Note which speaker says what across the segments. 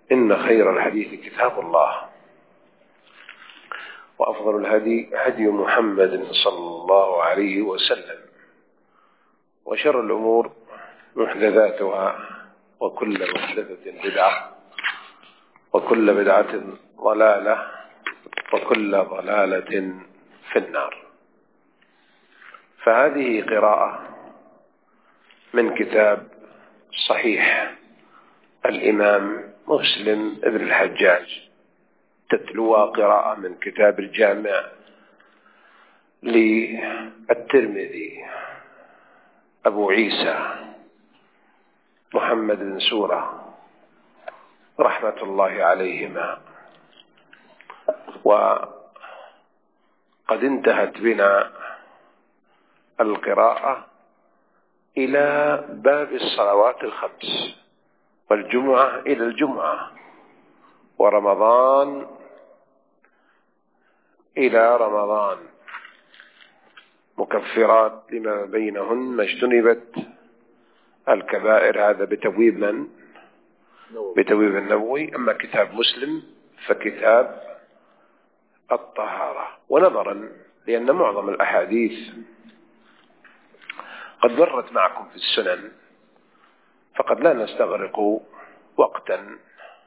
Speaker 1: إن خير الحديث كتاب الله، وأفضل الهدي هدي محمد صلى الله عليه وسلم، وشر الأمور محدثاتها، وكل محدثة بدعة، وكل بدعة ضلالة، وكل ضلالة في النار. فهذه قراءة من كتاب صحيح الإمام مسلم ابن الحجاج، تتلوها قراءة من كتاب الجامع للترمذي أبو عيسى محمد بن سورة رحمة الله عليهما. وقد انتهت بنا القراءة إلى باب الصلوات الخمس، والجمعة إلى الجمعة، ورمضان إلى رمضان، مكفرات لما بينهن ما اجتنبت الكبائر. هذا بتبويب من؟ بتبويب النووي. أما كتاب مسلم فكتاب الطهارة. ونظرا لأن معظم الأحاديث قد مرت معكم في السنن، فقد لا نستغرق وقتا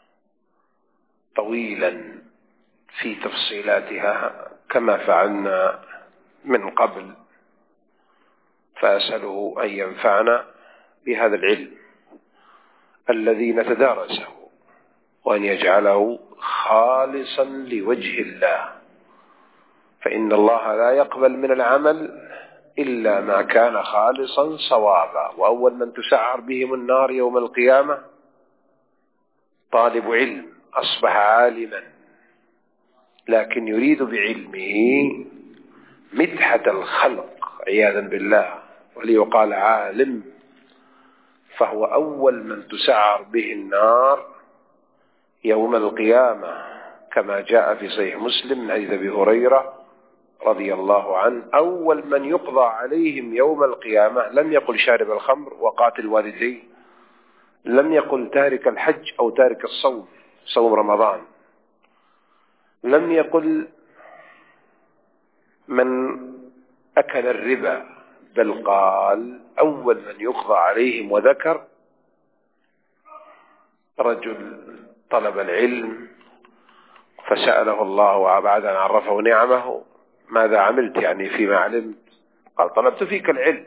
Speaker 1: طويلا في تفصيلاتها كما فعلنا من قبل، فأسأله أن ينفعنا بهذا العلم الذي نتدارسه، وأن يجعله خالصا لوجه الله، فإن الله لا يقبل من العمل إلا ما كان خالصا صوابا. وأول من تسعر بهم النار يوم القيامة طالب علم أصبح عالما، لكن يريد بعلمه مدحة الخلق عياذا بالله، وليقال عالم، فهو أول من تسعر به النار يوم القيامة، كما جاء في صحيح مسلم من حديث أبي هريرة رضي الله عنه: أول من يقضى عليهم يوم القيامة لم يقل شارب الخمر وقاتل والديه، لم يقل تارك الحج أو تارك الصوم، صوم رمضان، لم يقل من أكل الربا، بل قال أول من يقضى عليهم، وذكر رجل طلب العلم فسأله الله بعد أن عرفه نعمه: ماذا عملت يعني فيما علمت؟ قال: طلبت فيك العلم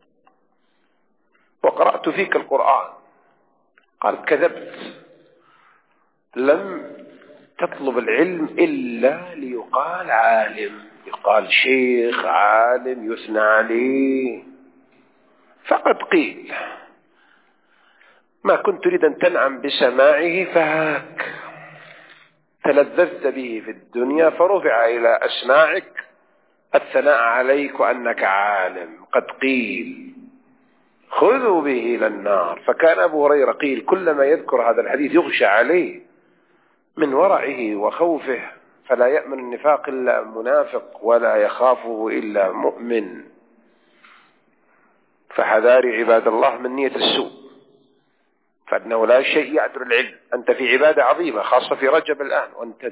Speaker 1: وقرأت فيك القرآن. قال: كذبت، لم تطلب العلم إلا ليقال عالم، يقال شيخ عالم يثنى عليه. فقد قيل ما كنت تريد أن تنعم بسماعه فهاك، تلذذت به في الدنيا فرفع إلى أسماعك الثناء عليك وأنك عالم. قد قيل خذوا به إلى النار. فكان أبو هريرة قيل كلما يذكر هذا الحديث يغشى عليه من ورعه وخوفه، فلا يأمن النفاق إلا منافق، ولا يخافه إلا مؤمن. فحذاري عباد الله من نية السوء، فإنه لا شيء يعذر العلم. أنت في عبادة عظيمة خاصة في رجب الآن،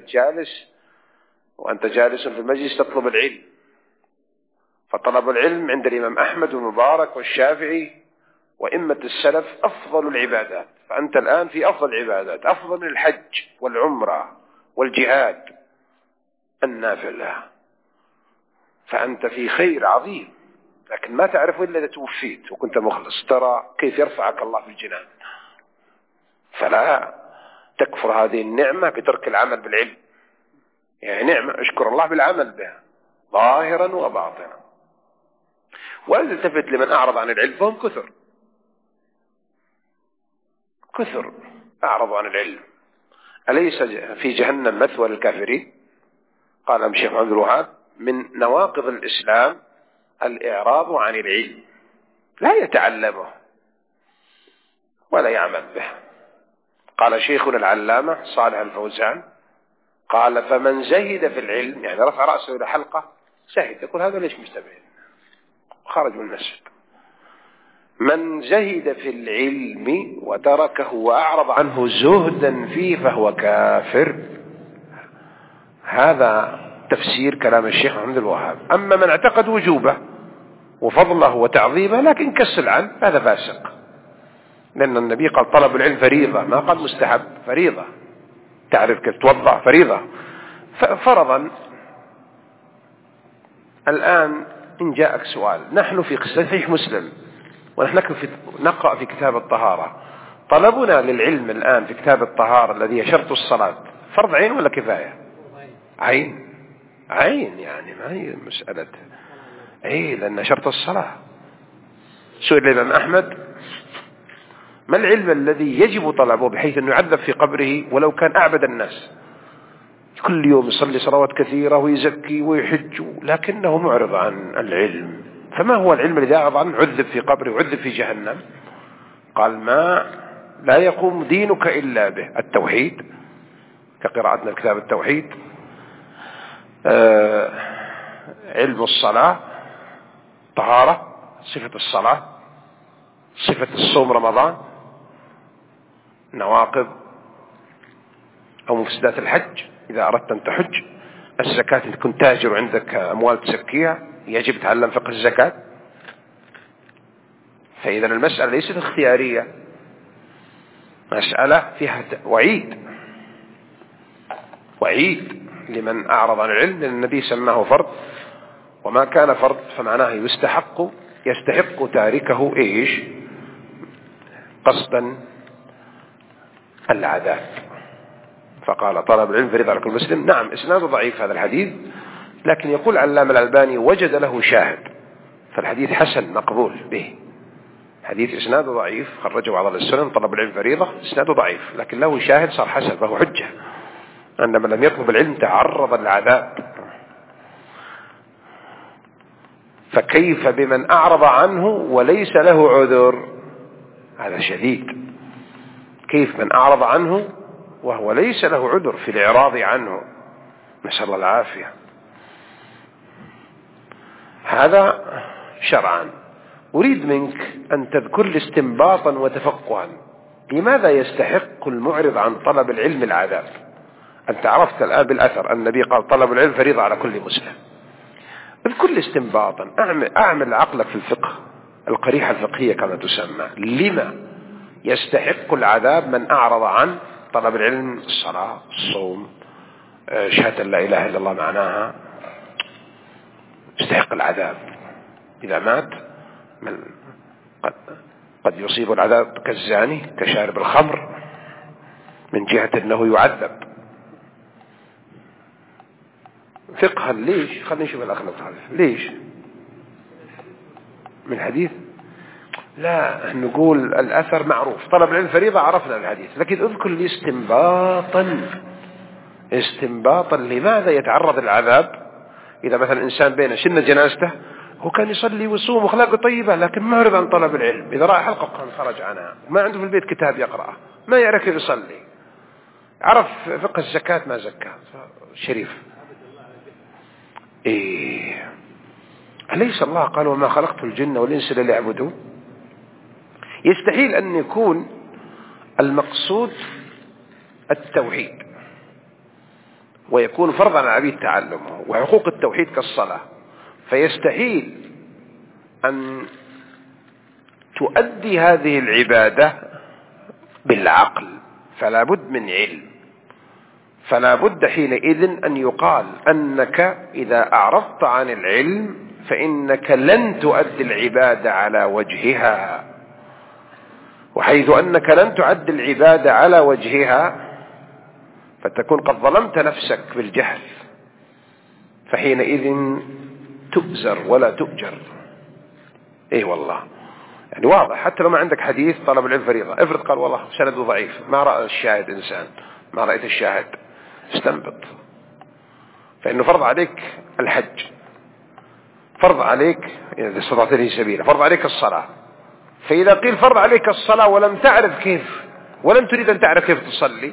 Speaker 1: وأنت جالس في المجلس تطلب العلم. فطلب العلم عند الإمام أحمد والمبارك والشافعي وإمة السلف أفضل العبادات، فأنت الآن في أفضل العبادات، أفضل من الحج والعمرة والجهاد النافلة، فأنت في خير عظيم، لكن ما تعرف إلا إذا توفيت وكنت مخلص ترى كيف يرفعك الله في الجنان. فلا تكفر هذه النعمة بترك العمل بالعلم، يعني نعمة اشكر الله بالعمل بها ظاهرا وباطنا. ولا تلتفت لمن أعرض عن العلم، فهم كثر أعرضوا عن العلم. أليس في جهنم مثوى للكافرين؟ قال الشيخ عبد الوهاب: من نواقض الإسلام الإعراض عن العلم، لا يتعلمه ولا يعمل به. قال شيخنا العلامة صالح الفوزان: قال فمن زهد في العلم، يعني رفع رأسه إلى حلقة زهد، يقول هذا ليش مستبعد، خرج من المسجد. من زهد في العلم وتركه وأعرض عنه زهدا فيه فهو كافر. هذا تفسير كلام الشيخ محمد الوهاب. أما من اعتقد وجوبه وفضله وتعظيمه لكن كسل عنه هذا فاسق، لأن النبي قال طلب العلم فريضة، ما قال مستحب، فريضة. تعرف كيف توضع فريضة. فرضا الآن إن جاءك سؤال، نحن في صحيح مسلم ونحن نقرأ في كتاب الطهارة، طلبنا للعلم الآن في كتاب الطهارة الذي هي شرط الصلاة فرض عين ولا كفاية؟ عين. عين يعني ما هي مسألة لأن شرط الصلاة. سئل الإمام أحمد ما العلم الذي يجب طلبه بحيث أنه يعذب في قبره ولو كان أعبد الناس، كل يوم يصلي صلوات كثيرة ويزكي ويحج لكنه معرض عن العلم، فما هو العلم الذي أعرض عنه عذب في قبره وعذب في جهنم؟ قال ما لا يقوم دينك إلا به، التوحيد كقراءتنا كتاب التوحيد، علم الصلاة، طهارة، صفة الصلاة، صفة الصوم رمضان، نواقض أو مفسدات الحج إذا أردت أن تحج، الزكاة إن كنت تاجر وعندك أموال تزكيها يجب تعلم فقه الزكاة. فإذا المسألة ليست اختيارية، مسألة فيها وعيد لمن أعرض عن العلم، لأن النبي سماه فرض، وما كان فرض فمعناه يستحق تاركه قصدا العذاب. فقال طلب العلم فريضة على كل مسلم. نعم إسناده ضعيف هذا الحديث، لكن يقول علامة الألباني وجد له شاهد، فالحديث حسن مقبول به. حديث إسناده ضعيف خرجه بعض السنن طلب العلم فريضة، إسناده ضعيف لكن له شاهد صار حسن، فهو حجة عندما لم يطلب العلم تعرض للعذاب. فكيف بمن أعرض عنه وليس له عذر؟ هذا شديد. كيف من أعرض عنه وهو ليس له عذر في الإعراض عنه؟ نسأل الله العافية. هذا شرعا. أريد منك أن تذكر لي استنباطا وتفقها لماذا يستحق المعرض عن طلب العلم العذاب. أنت عرفت الآن بالأثر النبي قال طلب العلم فريضة على كل مسلم. اذكر لي استنباطا، أعمل عقلك في الفقه، القريحة الفقهية كما تسمى، لما يستحق العذاب من أعرض عن طلب العلم، الصلاة، الصوم، شهادة لا إله إلا الله معناها، يستحق العذاب إذا مات. قد يصيب العذاب كالزاني كشارب الخمر من جهة أنه يعذب فقها. ليش؟ خلينا نشوف الأخ ليش من حديث. لا نقول الأثر معروف، طلب العلم فريضة عرفنا الحديث، لكن اذكر لي استنباطا لماذا يتعرض العذاب. إذا مثلا إنسان بين شن جنازته هو كان يصلي ويصوم وخلاقه طيبة لكن معرض عن طلب العلم، إذا رأى حلقة كان خرج عنها، ما عنده في البيت كتاب يقرأه، ما يعرف يصلي، عرف فقه الزكاة ما زكاه شريف. أليس الله قال وما خلقت الجن والإنس إلا ليعبدون؟ يستحيل أن يكون المقصود التوحيد ويكون فرضا على العبيد تعلمه وحقوق التوحيد كالصلاة، فيستحيل أن تؤدي هذه العبادة بالعقل، فلا بد من علم. فلا بد حينئذ أن يقال أنك إذا أعرضت عن العلم فإنك لن تؤدي العبادة على وجهها، وحيث أنك لن تؤدي العبادة على وجهها فتكون قد ظلمت نفسك بالجهل، فحينئذ تؤزر ولا تؤجر. والله يعني واضح. حتى لو ما عندك حديث طلب العلم فريضة، افرض قال والله سنده ضعيف، ما رأى الشاهد إنسان، ما رأيت الشاهد، استنبط. فإنه فرض عليك الحج، فرض عليك إذا استطعت به سبيلا، فرض عليك الصلاة. فإذا قيل فرض عليك الصلاة ولم تعرف كيف، ولم تريد أن تعرف كيف تصلي،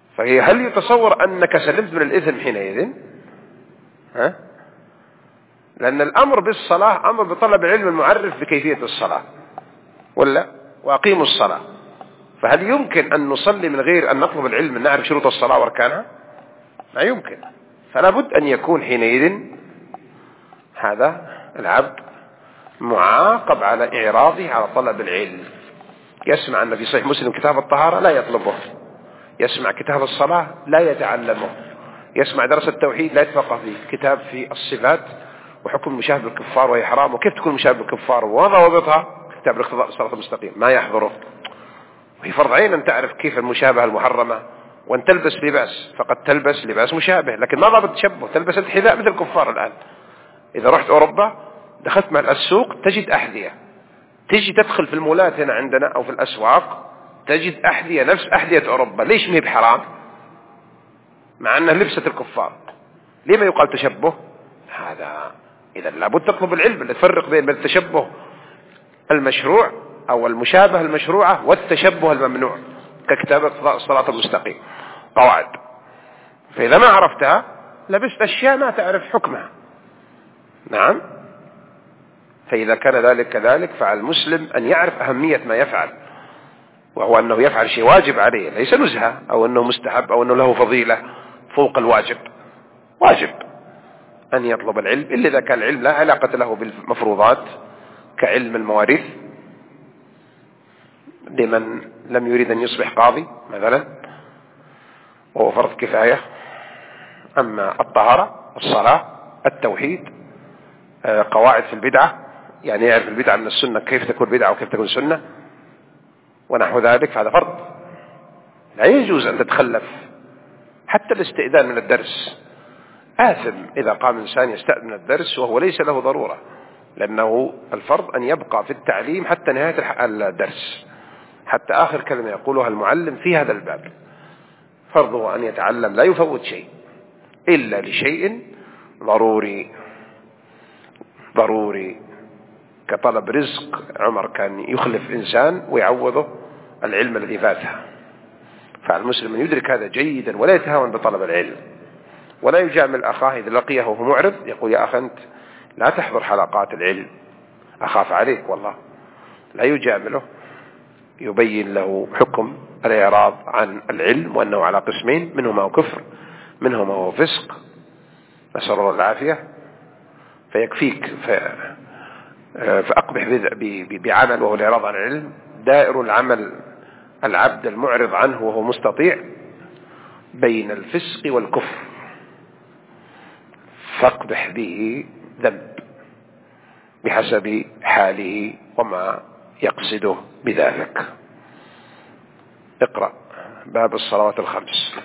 Speaker 1: هل يتصور أنك سلمت من الإثم حينئذ؟ لأن الأمر بالصلاة أمر بطلب العلم المعرف بكيفية الصلاة، ولا وأقيموا الصلاة. فهل يمكن أن نصلي من غير أن نطلب العلم، أن نعرف شروط الصلاة وأركانها؟ لا يمكن. فلا بد أن يكون حينئذ هذا العبد معاقب على إعراضه على طلب العلم. يسمع أن في صحيح مسلم كتاب الطهارة لا يطلبه، يسمع كتاب الصلاة لا يتعلمه، يسمع درس التوحيد لا يتفقه فيه، كتاب في الصفات وحكم مشابه الكفار وهي حرام وكيف تكون مشابه الكفار وضوابطها، كتاب الاقتضاء الصراط المستقيم ما يحضره. وهي فرض عين أن تعرف كيف المشابهة المحرمة، وأن تلبس لباس فقد تلبس لباس مشابه، لكن ما ضابط تشبه، تلبس الحذاء مثل الكفار. الآن إذا رحت أوروبا دخلت مع السوق تجد أحذية، تجي تدخل في المولات هنا عندنا أو في الأسواق تجد أحذية نفس أحذية أوروبا. ليش ما هي بحرام مع أنها لبسة الكفار؟ ليه ما يقال تشبه؟ هذا إذا لابد تطلب العلم اللي تفرق بين التشبه المشروع أو المشابهة المشروعة والتشبه الممنوع، ككتاب اقتضاء الصراط المستقيم قواعد. فإذا ما عرفتها لبست أشياء ما تعرف حكمها. نعم. فإذا كان ذلك كذلك فعلى المسلم أن يعرف أهمية ما يفعل، وهو أنه يفعل شيء واجب عليه، ليس نزهة أو أنه مستحب أو أنه له فضيلة فوق الواجب. واجب أن يطلب العلم إلا إذا كان العلم لا علاقة له بالمفروضات، كعلم المواريث لمن لم يريد أن يصبح قاضي مثلا وهو فرض كفاية. أما الطهارة، الصلاة، التوحيد، قواعد في البدعة، يعني يعرف البدعة من السنة كيف تكون بدعة وكيف تكون سنة ونحو ذلك، فهذا فرض لا يجوز أن تتخلف. حتى الاستئذان من الدرس آثم إذا قام إنسان يستأذن من الدرس وهو ليس له ضرورة، لأنه الفرض أن يبقى في التعليم حتى نهاية الدرس، حتى آخر كلمة يقولها المعلم في هذا الباب. فرضه أن يتعلم، لا يفوت شيء إلا لشيء ضروري كطلب رزق. عمر كان يخلف إنسان ويعوضه العلم الذي فاته. فالمسلم يدرك هذا جيدا ولا يتهاون بطلب العلم، ولا يجامل أخاه إذا لقيه وهو معرض يقول يا أخ أنت لا تحضر حلقات العلم أخاف عليك، والله لا يجامله، يبين له حكم الإعراض عن العلم وأنه على قسمين، منه ما هو كفر منه ما هو فسق، نسأل الله العافية. فيكفيك فأقبح بعمل وهو الإعراض عن العلم، دائر العمل العبد المعرض عنه وهو مستطيع بين الفسق والكفر، فاقبح به ذنب بحسب حاله وما يقصده بذلك. اقرأ باب الصلوات الخمس.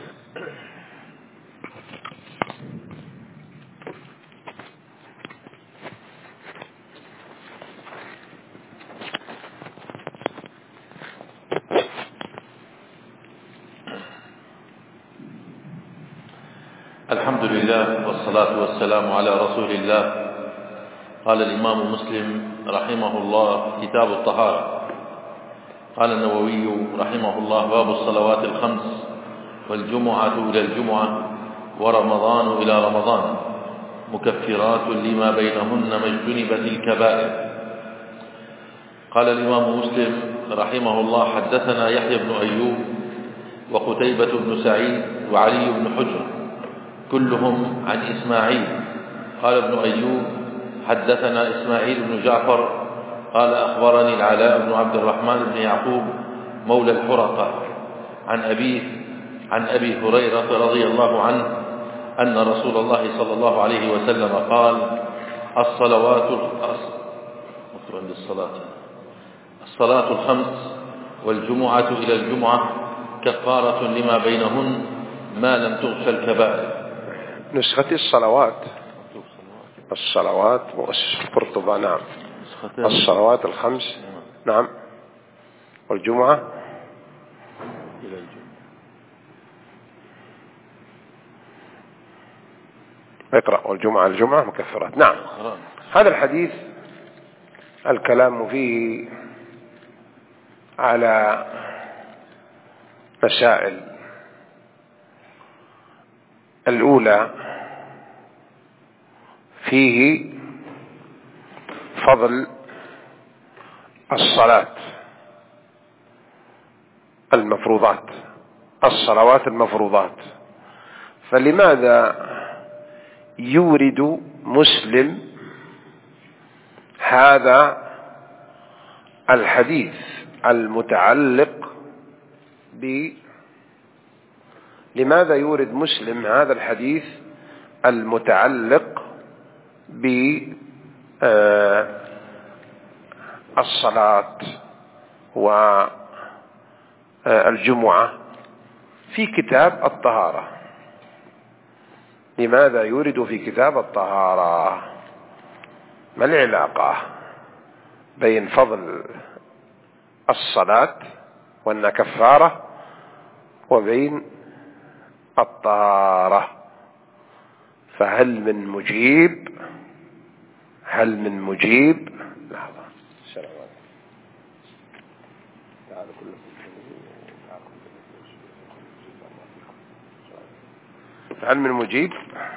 Speaker 2: الحمد لله والصلاة والسلام على رسول الله. قال الإمام مسلم رحمه الله كتاب الطهارة. قال النووي رحمه الله باب الصلوات الخمس والجمعة إلى الجمعة ورمضان إلى رمضان مكفرات لما بينهن ما اجتنبت الكبائر. قال الإمام مسلم رحمه الله حدثنا يحيى بن أيوب وقتيبة بن سعيد وعلي بن حجر كلهم عن إسماعيل. قال ابن أيوب حدثنا إسماعيل بن جعفر قال أخبرني العلاء بن عبد الرحمن بن يعقوب مولى الحرقة عن أبيه عن أبي هريرة رضي الله عنه أن رسول الله صلى الله عليه وسلم قال الصلاة الخمس والجمعة إلى الجمعة كفارة لما بينهن ما لم تغش الكبائر.
Speaker 1: نسخة الصلوات قرطبة. نعم. الصلوات الخمس. نعم. والجمعة
Speaker 2: إلى الجمعة.
Speaker 1: اقرأ والجمعة الجمعة مكفرات. نعم. هذا الحديث الكلام فيه على مسائل. الأولى فيه فضل الصلاة المفروضات، الصلوات المفروضات، فلماذا يورد مسلم هذا الحديث المتعلق لماذا يورد مسلم هذا الحديث المتعلق بالصلاة والجمعة في كتاب الطهارة؟ لماذا يورد في كتاب الطهارة؟ ما العلاقة بين فضل الصلاة وأنها كفارة وبين الطهارة؟ فهل من مجيب؟ هل من مجيب؟ لحظة، السلام عليكم. تعالوا كلكم. هل من مجيب؟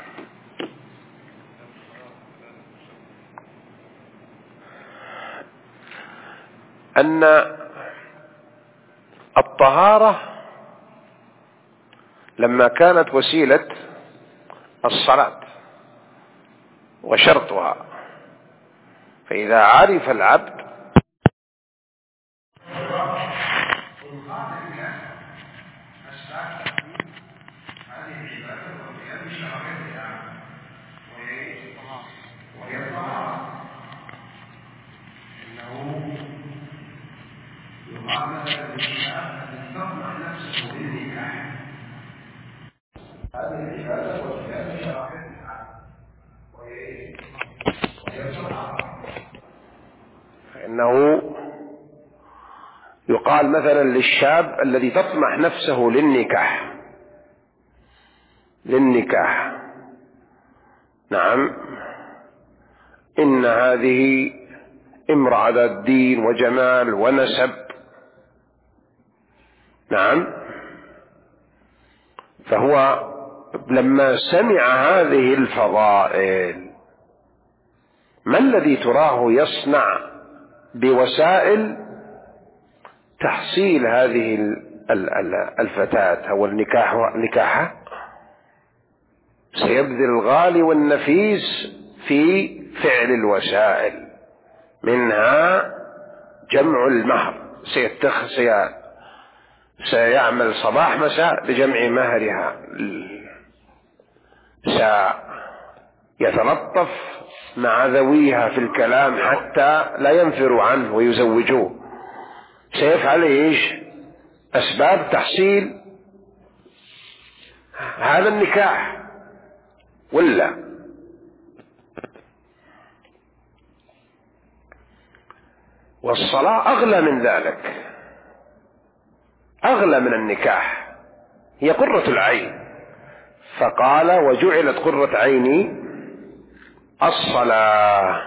Speaker 1: أن الطهارة لما كانت وسيلة الصلاة وشرطها، فإذا عرف العبد إنه يقال مثلا للشاب الذي تطمح نفسه للنكاح، نعم، إن هذه امرأة ذات دين وجمال ونسب، نعم، فهو لما سمع هذه الفضائل ما الذي تراه يصنع بوسائل تحصيل هذه الفتاة أو نكاحها؟ سيبذل الغالي والنفيس في فعل الوسائل، منها جمع المهر، سيعمل صباح مساء بجمع مهرها، سيتلطف مع ذويها في الكلام حتى لا ينفروا عنه ويزوجوه، سيفعل ايش؟ أسباب تحصيل هذا النكاح، ولا والصلاة أغلى من ذلك، أغلى من النكاح، هي قرة العين، فقال وجعلت قرة عيني الصلاة.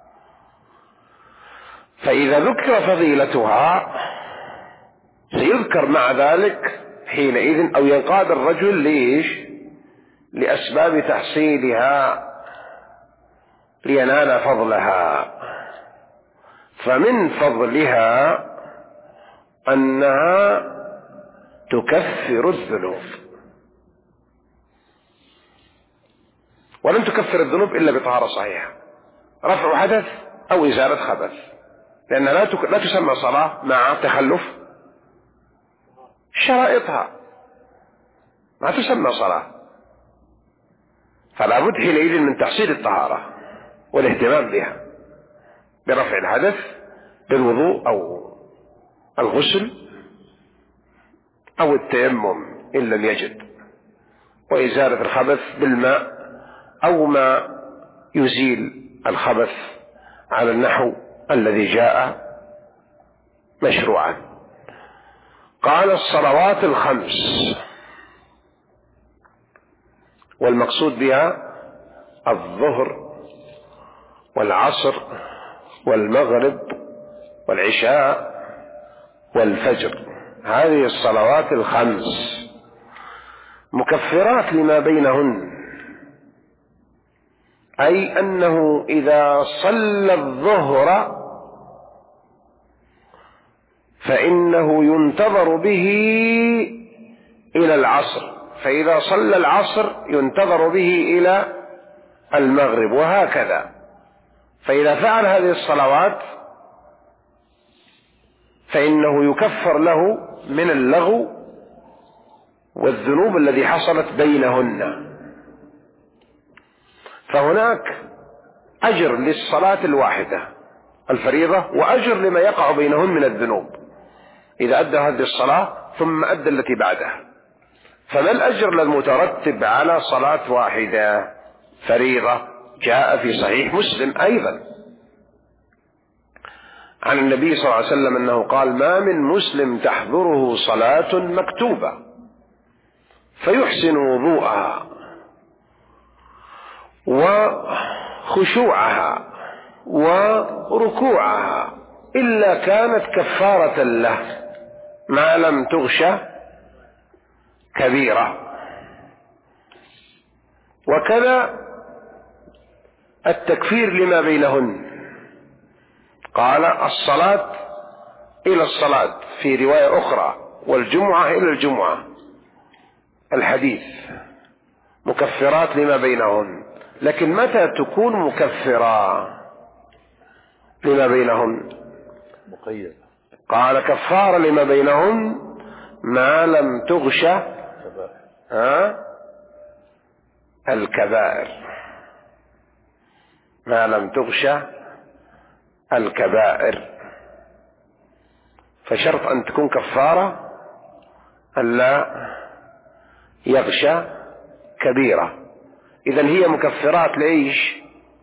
Speaker 1: فإذا ذكر فضيلتها سيذكر مع ذلك حينئذ أو ينقاد الرجل ليش؟ لأسباب تحصيلها لينال فضلها. فمن فضلها أنها تكفر الذنوب، ولن تكفر الذنوب إلا بطهارة صحيحة، رفع حدث أو إزالة خبث، لأنها لا تسمى صلاة مع تخلف شرائطها، ما تسمى صلاة، فلا بد حينئذ من تحصيل الطهارة والاهتمام بها برفع الحدث بالوضوء أو الغسل أو التيمم إن لم يجد، وإزالة الخبث بالماء أو ما يزيل الخبث على النحو الذي جاء مشروعا. قال الصلوات الخمس، والمقصود بها الظهر والعصر والمغرب والعشاء والفجر، هذه الصلوات الخمس مكفرات لما بينهن، أي أنه إذا صلى الظهر فإنه ينتظر به إلى العصر، فإذا صلى العصر ينتظر به إلى المغرب، وهكذا. فإذا فعل هذه الصلوات فإنه يكفر له من اللغو والذنوب الذي حصلت بينهن. فهناك أجر للصلاة الواحدة الفريضة، وأجر لما يقع بينهن من الذنوب إذا أدى هذه الصلاة ثم أدى التي بعدها. فما الأجر المترتب على صلاة واحدة فريضة؟ جاء في صحيح مسلم أيضا عن النبي صلى الله عليه وسلم أنه قال: ما من مسلم تحضره صلاة مكتوبة فيحسن وضوءها وخشوعها وركوعها إلا كانت كفارة له ما لم تغش كبيرة. وكذا التكفير لما بينهن، قال: الصلاة إلى الصلاة في رواية أخرى، والجمعة إلى الجمعة، الحديث مكفرات لما بينهن. لكن متى تكون مكفرة لما بينهن؟
Speaker 2: مقيد.
Speaker 1: قال: كفارة لما بينهن ما لم تغش الكبائر، ما لم تغش الكبائر. فشرط أن تكون كفارة ألا يغشى كبيرة. إذن هي مكفرات لإيش؟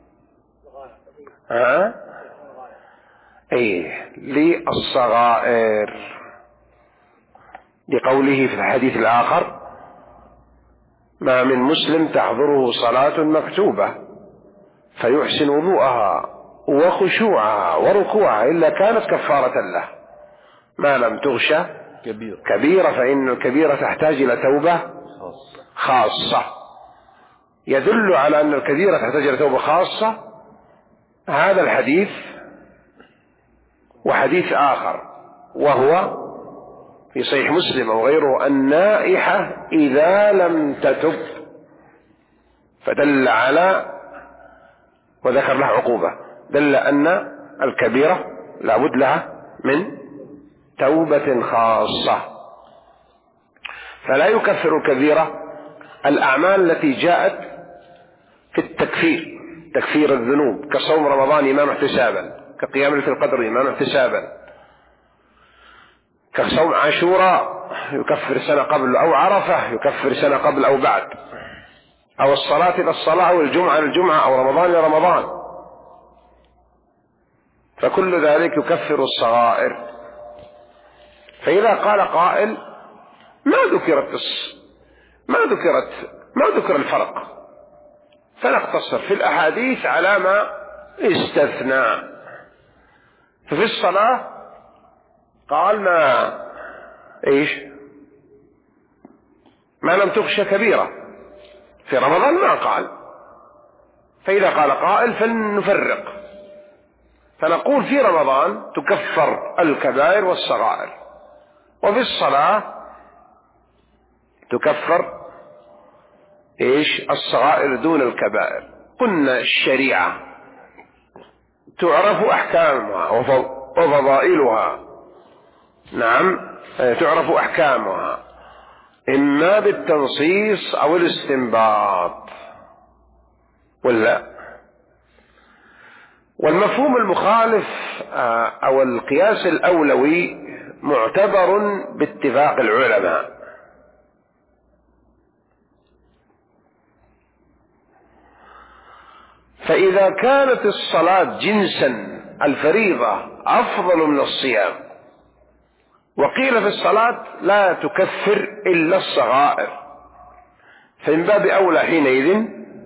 Speaker 1: للصغائر، لقوله في الحديث الآخر: ما من مسلم تحضره صلاة مكتوبة فيحسن وضوءها وخشوعها وركوعها إلا كانت كفارة له ما لم تغش كبيرة. فإن الكبيرة تحتاج إلى توبة خاصة. يدل على أن الكبيرة تحتاج إلى توبة خاصة هذا الحديث وحديث آخر، وهو في صحيح مسلم وغيره: النائحة إذا لم تتب، فدل على وذكر لها عقوبة، دل أن الكبيرة لابد لها من توبة خاصة. فلا يكفر الكبيرة الأعمال التي جاءت في التكفير، تكفير الذنوب، كصوم رمضان إيمانا احتسابا، كقيام ليلة القدر إيمانا احتسابا، كصوم عاشوراء يكفر سنة قبل، أو عرفة يكفر سنة قبل أو بعد، أو الصلاة إلى الصلاة، أو الجمعة إلى الجمعة، أو رمضان إلى رمضان. فكل ذلك يكفر الصغائر. فإذا قال قائل: ما ذكر الفرق، فنقتصر في الأحاديث على ما استثنى. ففي الصلاة قال: ما لم تغش كبيرة. في رمضان ما قال. فإذا قال قائل فلنفرق، فنقول في رمضان تكفر الكبائر والصغائر، وفي الصلاة تكفر الصغائر دون الكبائر. قلنا الشريعة تعرف أحكامها وفضائلها، نعم تعرف أحكامها إما بالتنصيص أو الاستنباط ولا. والمفهوم المخالف أو القياس الأولوي معتبر باتفاق العلماء. فإذا كانت الصلاة جنسا الفريضة أفضل من الصيام، وقيل في الصلاة لا تكفر إلا الصغائر، فمن باب أولى حينئذ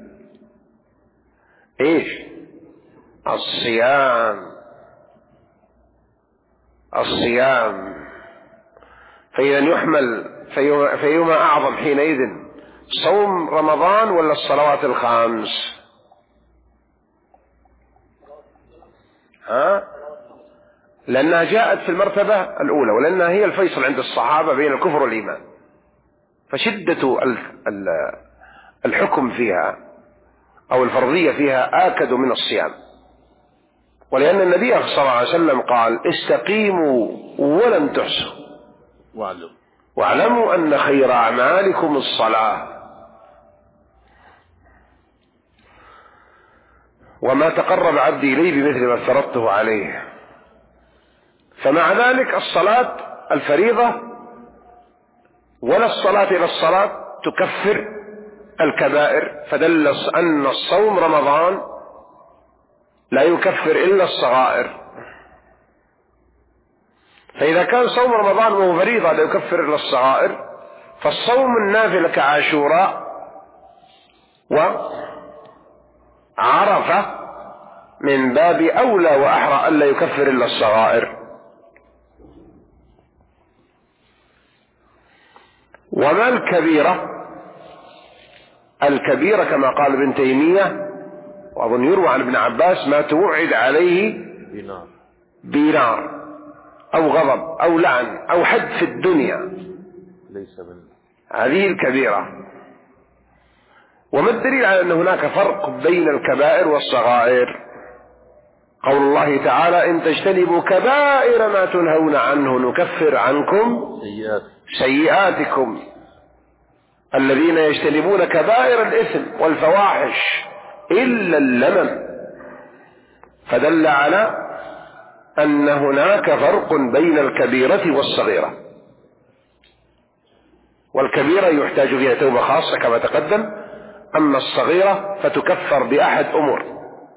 Speaker 1: الصيام. فإذا يحمل فيما أعظم حينئذ، صوم رمضان ولا الصلوات الخمس؟ لأنها جاءت في المرتبة الأولى، ولأنها هي الفيصل عند الصحابة بين الكفر والإيمان، فشدة الحكم فيها أو الفرضية فيها آكد من الصيام. ولأن النبي صلى الله عليه وسلم قال: استقيموا ولن تحصوا واعلموا أن خير أعمالكم الصلاة. وما تقرب عبدي إلي بمثل ما افترضته عليه. فمع ذلك الصلاة الفريضة ولا الصلاة إلى الصلاة تكفر الكبائر، فدل أن الصوم رمضان لا يكفر إلا الصغائر. فإذا كان صوم رمضان وهو فريضة لا يكفر إلا الصغائر، فالصوم النافلة كعاشوراء وعرفة من باب أولى وأحرى ألا يكفر إلا الصغائر. وما الكبيرة؟ الكبيرة كما قال ابن تيمية، وأظن يروى عن ابن عباس: ما توعد عليه بنار أو غضب أو لعن أو حد في الدنيا، هذه الكبيرة. وما الدليل على أن هناك فرق بين الكبائر والصغائر؟ قول الله تعالى: إن تجتنبوا كبائر ما تنهون عنه نكفر عنكم سيئاتكم. الذين يجتنبون كبائر الإثم والفواحش إلا اللمم. فدل على أن هناك فرق بين الكبيرة والصغيرة. والكبيرة يحتاج فيها توبة خاصة كما تقدم، أما الصغيرة فتكفر بأحد أمور.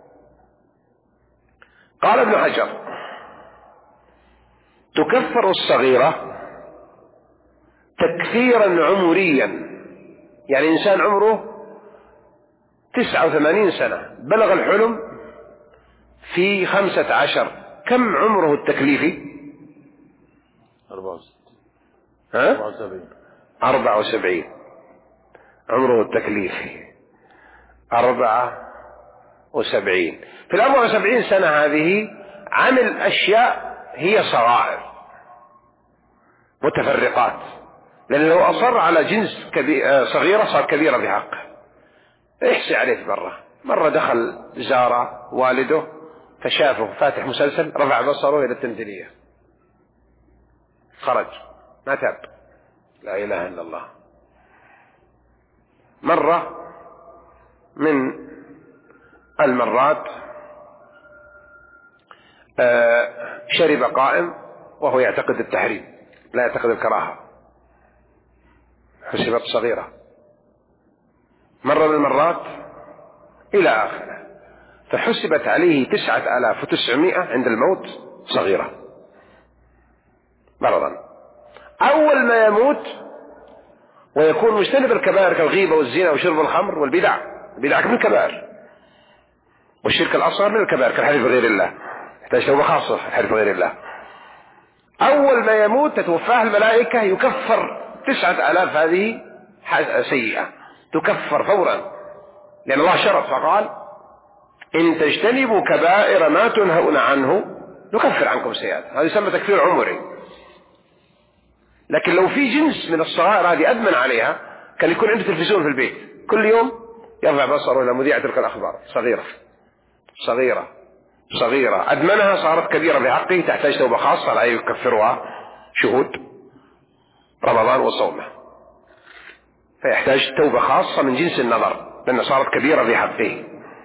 Speaker 1: قال ابن حجر: تكفر الصغيرة تكفيرا عمريا، يعني إنسان عمره 89 سنة بلغ الحلم في 15، كم عمره التكليفي؟ 74 عمره التكليفي 74. في 74 سنة هذه عمل أشياء هي صغائر متفرقات، لأنه لو أصر على جنس صغيرة صار كبيرة بحقه. احسي عليه مرة دخل زار والده فشافه فاتح مسلسل، رفع بصره إلى التمثيلية، خرج ما تاب. لا إله إلا الله. مرة من المرات شرب قائم وهو يعتقد التحريم لا يعتقد الكراهة، حسبت صغيرة. مرة من المرات إلى آخره، فحسبت عليه 9900 عند الموت صغيرة مرضا. أول ما يموت ويكون مجتنب الكبائر كالغيبة والزنا وشرب الخمر والبدع، البدع من الكبائر، والشرك الأصغر من الكبائر كالحلف بغير الله، يحتاج توبة خاصة الحلف بغير الله. أول ما يموت تتوفاه الملائكة يكفر 9000 هذه سيئة، تكفر فورا، لأن الله شرط فقال: إن تجتنبوا كبائر ما تنهون عنه نكفر عنكم سيئات. هذا يسمى تكفير عمري. لكن لو في جنس من الصغائر هذه أدمن عليها، كان يكون عنده تلفزيون في البيت كل يوم يرفع بصره إلى مذيع تلك الأخبار، صغيرة أدمنها صارت كبيرة بحقه، تحتاج توبة خاصة لا يكفرها شهود رمضان وصومه، فيحتاج توبة خاصة من جنس النظر لأنها صارت كبيرة بحقه.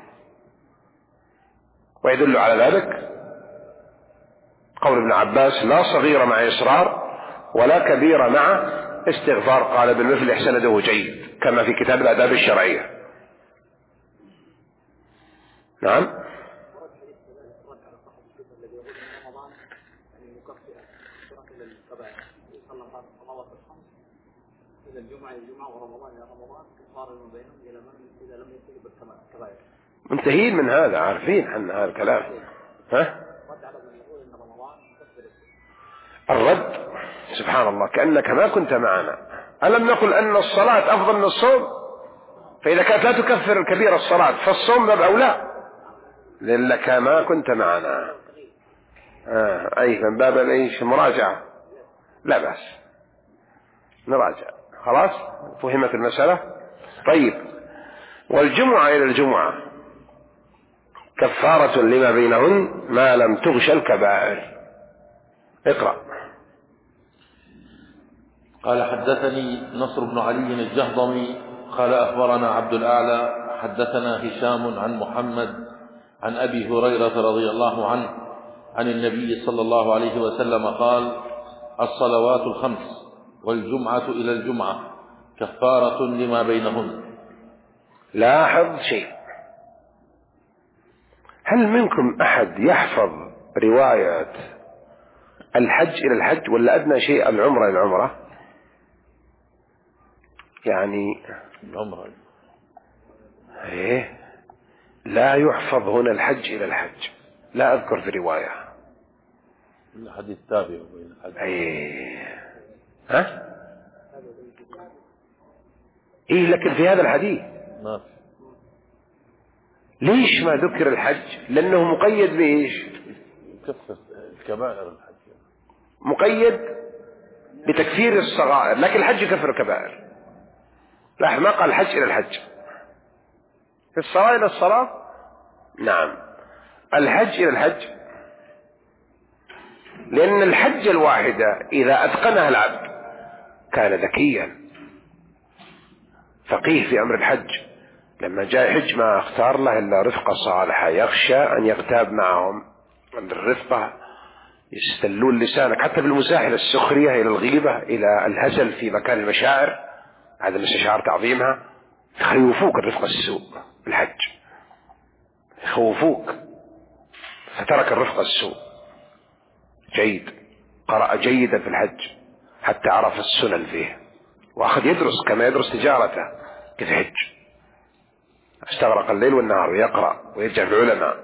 Speaker 1: ويدل على ذلك قول ابن عباس: لا صغيرة مع إصرار ولا كبيرة مع استغفار. قال ابن مثل سنده جيد كما في كتاب الآداب الشرعية. نعم. منتهين من هذا، عارفين عن هذا الكلام. الرد سبحان الله كأنك ما كنت معنا. ألم نقل أن الصلاة أفضل من الصوم؟ فإذا كانت لا تكفر الكبيرة الصلاة فالصوم باب أولى، لأنك ما كنت معنا. أي من باب ايش مراجعة، لا بأس نراجع. خلاص فهمت المسألة. طيب، والجمعة إلى الجمعة كفارة لما بينهن ما لم تغش الكبائر. اقرأ.
Speaker 2: قال حدثني نصر بن علي الجهضمي قال أخبرنا عبد الأعلى حدثنا هشام عن محمد عن أبي هريرة رضي الله عنه عن النبي صلى الله عليه وسلم قال: الصلوات الخمس والجمعة إلى الجمعة كفارة لما بينهن.
Speaker 1: لاحظ شيء، هل منكم أحد يحفظ رواية الحج إلى الحج ولا أدنى شيء العمرة إلى العمرة؟ يعني
Speaker 2: العمرة
Speaker 1: إيه، لا يحفظ هنا الحج إلى الحج، لا أذكر في رواية
Speaker 2: الحديث تابع بين الحج.
Speaker 1: ها؟ إيه، لكن في هذا الحديث
Speaker 2: ما في.
Speaker 1: ليش ما ذكر الحج؟ لأنه مقيد بإيش؟
Speaker 2: يكفر الكبائر الحج،
Speaker 1: مقيد بتكفير الصغائر، لكن الحج يكفر الكبائر. لا، ما قال الحج إلى الحج. في الصلاة إلى الصلاة نعم، الحج إلى الحج، لأن الحج الواحدة إذا أتقنها العبد كان ذكيا فقيه في أمر الحج. لما جاء يحج ما اختار له إلا رفقة صالحة، يخشى أن يغتاب معهم. عند الرفقة يستلون لسانك حتى بالمساحلة، السخرية إلى الغيبة إلى الهزل في مكان المشاعر، هذا من استشعار تعظيمها. يخوفوك الرفقة السوء بالحج، يخوفوك، فترك الرفقة السوء. جيد، قرأ جيدا في الحج حتى عرف السنن فيه، وأخذ يدرس كما يدرس تجارته كيف يحج. استغرق الليل والنهار ويقرأ ويرجع في العلماء.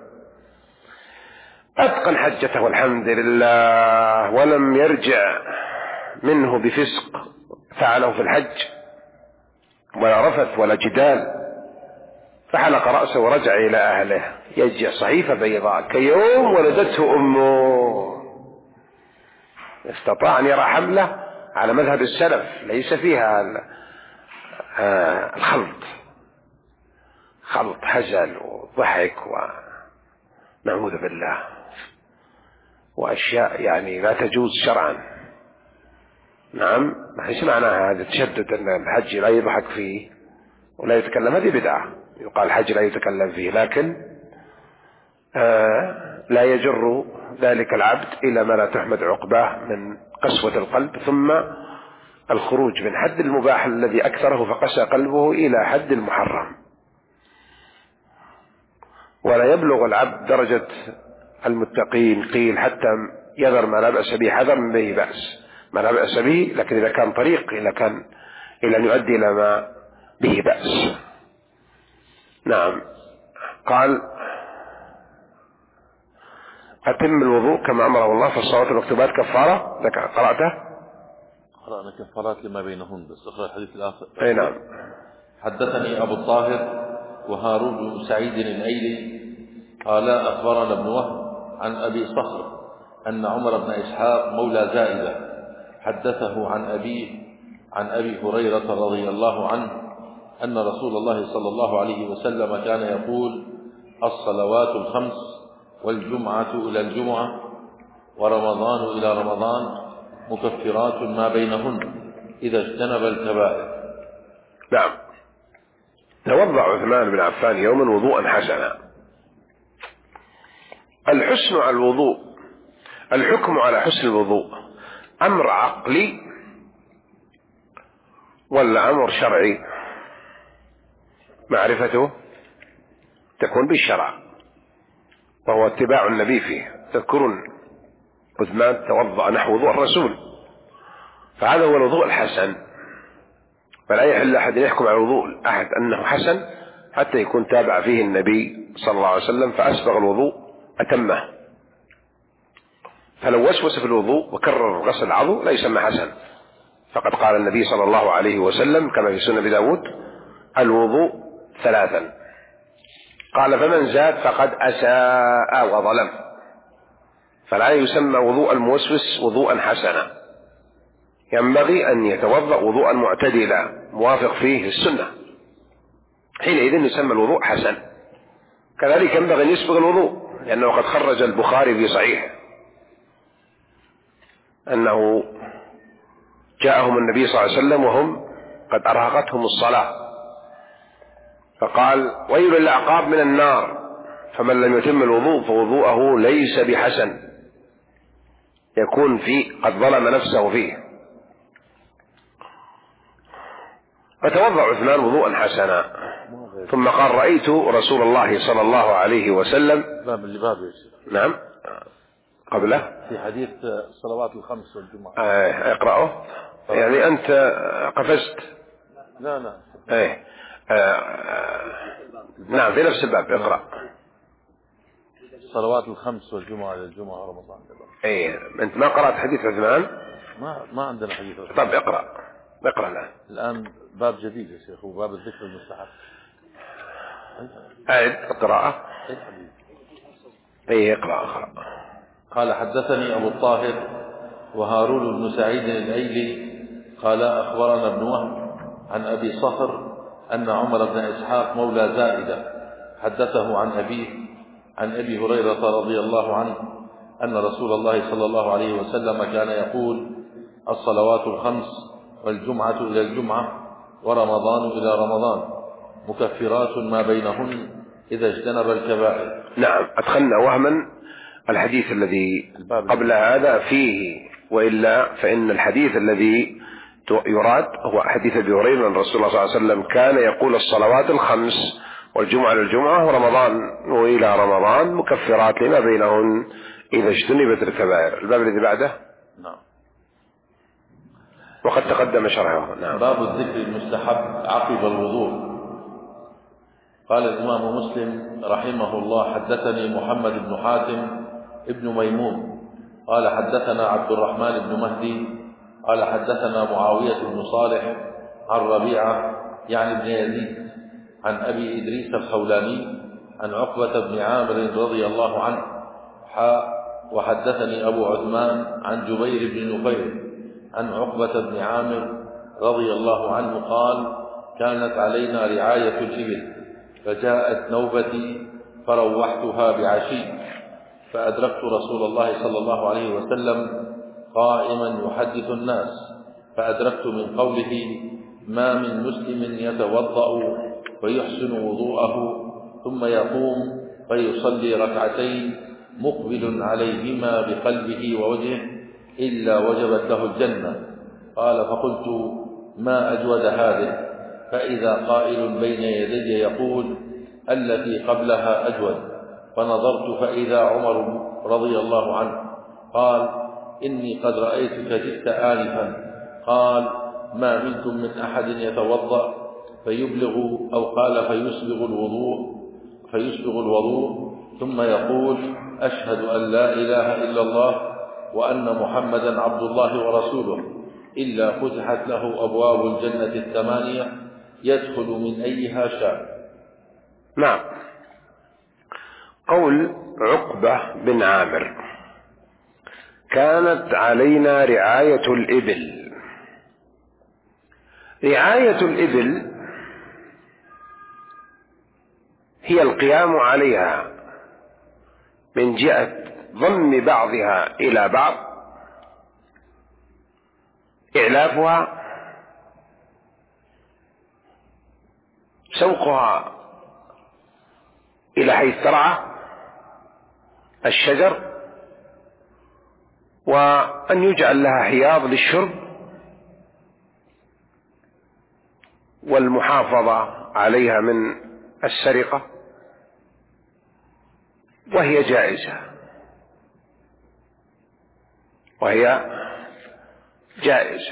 Speaker 1: أتقن حجته والحمد لله، ولم يرجع منه بفسق فعله في الحج، ولا رفث ولا جدال. فحلق رأسه ورجع إلى أهله يجع صحيفة بيضاء كيوم ولدته أمه. استطاع أن يرى حمله على مذهب السلف ليس فيها الخلط، خلط هزل وضحك ونعوذ بالله وأشياء يعني لا تجوز شرعا. نعم، ليس معناها هذا تشدد أن الحج لا يضحك فيه ولا يتكلم، هذه بدعة. يقال الحج لا يتكلم فيه، لكن لا يجر ذلك العبد إلى ما لا تحمد عقباه من قسوة القلب، ثم الخروج من حد المباح الذي أكثره فقسى قلبه إلى حد المحرم. ولا يبلغ العبد درجة المتقين قيل حتى يذر ما لا بأس به حذر من به بأس، ما لا بأس به، لكن إذا كان طريق إلى أن يؤدي إلى ما به بأس. نعم. قال: أتم الوضوء كما أمره الله في الصلوات المكتوبات كفارة. قرأته؟
Speaker 2: قرأنا كفارات لما بينهن، بس اقرأ الحديث الآخر.
Speaker 1: أي نعم.
Speaker 2: حدثني أبو الطاهر وهارون بن سعيد الأيلي قال أخبرنا ابن وهب عن أبي صخر أن عمر بن إسحاق مولى زائدة حدثه عن أبيه عن أبي هريرة رضي الله عنه أن رسول الله صلى الله عليه وسلم كان يقول: الصلوات الخمس والجمعة إلى الجمعة ورمضان إلى رمضان مكفرات ما بينهن إذا اجتنب الكبائر.
Speaker 1: نعم. توضأ عثمان بن عفان يوما وضوءا حسنا. الحسن على الوضوء، الحكم على حسن الوضوء أمر عقلي ولا أمر شرعي؟ معرفته تكون بالشرع وهو اتباع النبي فيه. تذكرون عثمان توضأ نحو وضوء الرسول، فهذا هو الوضوء الحسن. فلا يحل أحد يحكم على وضوء أحد أنه حسن حتى يكون تابع فيه النبي صلى الله عليه وسلم فأسبغ الوضوء أتمه. فلو وسوس في الوضوء وكرر غسل العضو لا يسمى حسن. فقد قال النبي صلى الله عليه وسلم كما في سنة أبي داود: الوضوء ثلاثا. قال: فمن زاد فقد أساء وظلم. فلا يسمى وضوء الموسوس وضوءا حسنا، ينبغي أن يتوضأ وضوءا معتدلا موافق فيه السنة، حينئذ يسمى الوضوء حسن. كذلك ينبغي أن يسبغ الوضوء، لأنه قد خرج البخاري في صحيحه أنه جاءهم النبي صلى الله عليه وسلم وهم قد أرهقتهم الصلاة، فقال: ويل للأعقاب من النار، فمن لم يتم الوضوء فوضوءه ليس بحسن، يكون فيه قد ظلم نفسه فيه. فتوضأ عثمان وضوءا حسنا، ثم قال: رأيت رسول الله صلى الله عليه وسلم. نعم قبله
Speaker 2: في حديث الصلوات الخمس والجمعة.
Speaker 1: اقرأه. يعني أنت قفزت.
Speaker 2: لا.
Speaker 1: نعم في نفس الباب. اقرأ.
Speaker 2: الصلوات الخمس والجمعة للجمعة ورمضان.
Speaker 1: أنت ما قرأت حديث عثمان؟
Speaker 2: ما عندنا حديث عثمان.
Speaker 1: طب اقرأ
Speaker 2: الآن باب جديد يا شيخ، وباب الذكر المستحب.
Speaker 1: أعد القراءة. اقرأ.
Speaker 2: قال: حدثني أبو الطاهر وهارون بن سعيد الأيلي قال: أخبرنا ابن وهب عن أبي صخر أن عمر بن إسحاق مولى زائدة حدثه عن أبيه عن أبي هريرة رضي الله عنه أن رسول الله صلى الله عليه وسلم كان يقول: الصلوات الخمس والجمعة إلى الجمعة ورمضان إلى رمضان مكفرات ما بينهن إذا اجتنب الكبائر.
Speaker 1: نعم، أدخلنا وهما الحديث الذي قبل هذا فيه، وإلا فإن الحديث الذي يراد هو حديث أبي هريرة أن رسول الله صلى الله عليه وسلم كان يقول: الصلوات الخمس والجمعة للجمعة ورمضان وإلى رمضان مكفرات لما بينهن إذا اجتنبت الكبائر. الباب الذي بعده.
Speaker 2: نعم.
Speaker 1: وقد تقدم شرحه. نعم.
Speaker 2: باب الذكر المستحب عقب الوضوء. قال الإمام مسلم رحمه الله: حدثني محمد بن حاتم ابن ميمون قال: حدثنا عبد الرحمن بن مهدي قال: حدثنا معاوية بن صالح عن ربيعة يعني ابن يزيد عن أبي إدريس الخولاني عن عقبة بن عامر رضي الله عنه وحدثني أبو عثمان عن جبير بن نفير عن عقبة بن عامر رضي الله عنه قال: كانت علينا رعاية الإبل، فجاءت نوبتي فروحتها بعشي، فأدركت رسول الله صلى الله عليه وسلم قائما يحدث الناس، فأدركت من قوله: ما من مسلم يتوضأ ويحسن وضوءه ثم يقوم فيصلي ركعتين مقبل عليهما بقلبه ووجهه إلا وجبت له الجنة. قال: فقلت: ما أجود هذه؟ فإذا قائل بين يدي يقول: التي قبلها أجود. فنظرت فإذا عمر رضي الله عنه قال: إني قد رأيتك جئت آنفا. قال: ما منكم من أحد يتوضأ فيبلغ أو قال فيسبغ الوضوء ثم يقول: أشهد أن لا إله إلا الله وأن محمدا عبد الله ورسوله، إلا فتحت له أبواب الجنة الثمانية يدخل من أيها شاء.
Speaker 1: نعم. قول عقبة بن عامر: كانت علينا رعاية الإبل. رعاية الإبل هي القيام عليها من جهة ضم بعضها إلى بعض، إعلافها، سوقها إلى حيث ترعى الشجر، وأن يجعل لها حياض للشرب والمحافظة عليها من السرقة، وهي جائزة.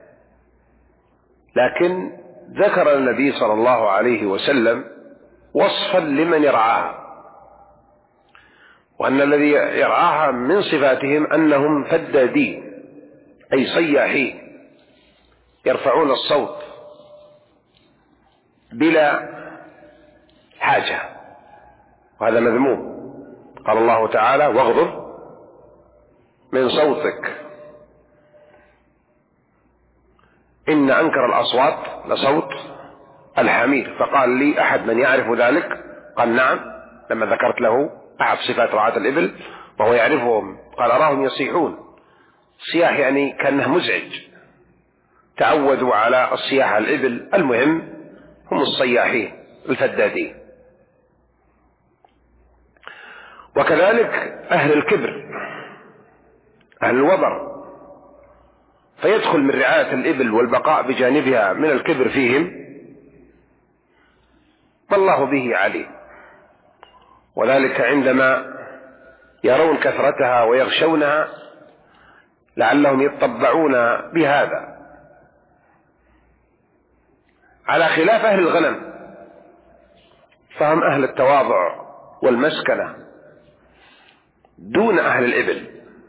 Speaker 1: لكن ذكر النبي صلى الله عليه وسلم وصفا لمن يرعاها، وأن الذي يرعاها من صفاتهم أنهم فدادين، أي صياحين، يرفعون الصوت بلا حاجة، وهذا مذموم. قال الله تعالى: واغضب من صوتك إن أنكر الأصوات لصوت الحمير. فقال لي أحد من يعرف ذلك؟ قال نعم، لما ذكرت له أحد صفات رعاة الإبل وهو يعرفهم، قال أراهم يصيحون صياح يعني كأنه مزعج، تعودوا على الصياح الإبل. المهم هم الصياحين الفدادين. وكذلك أهل الكبر، أهل الوبر، فيدخل من رعاية الإبل والبقاء بجانبها من الكبر فيهم ما الله به عليم، وذلك عندما يرون كثرتها ويغشونها لعلهم يتطبعون بهذا، على خلاف أهل الغنم فهم أهل التواضع والمسكنة دون أهل الإبل.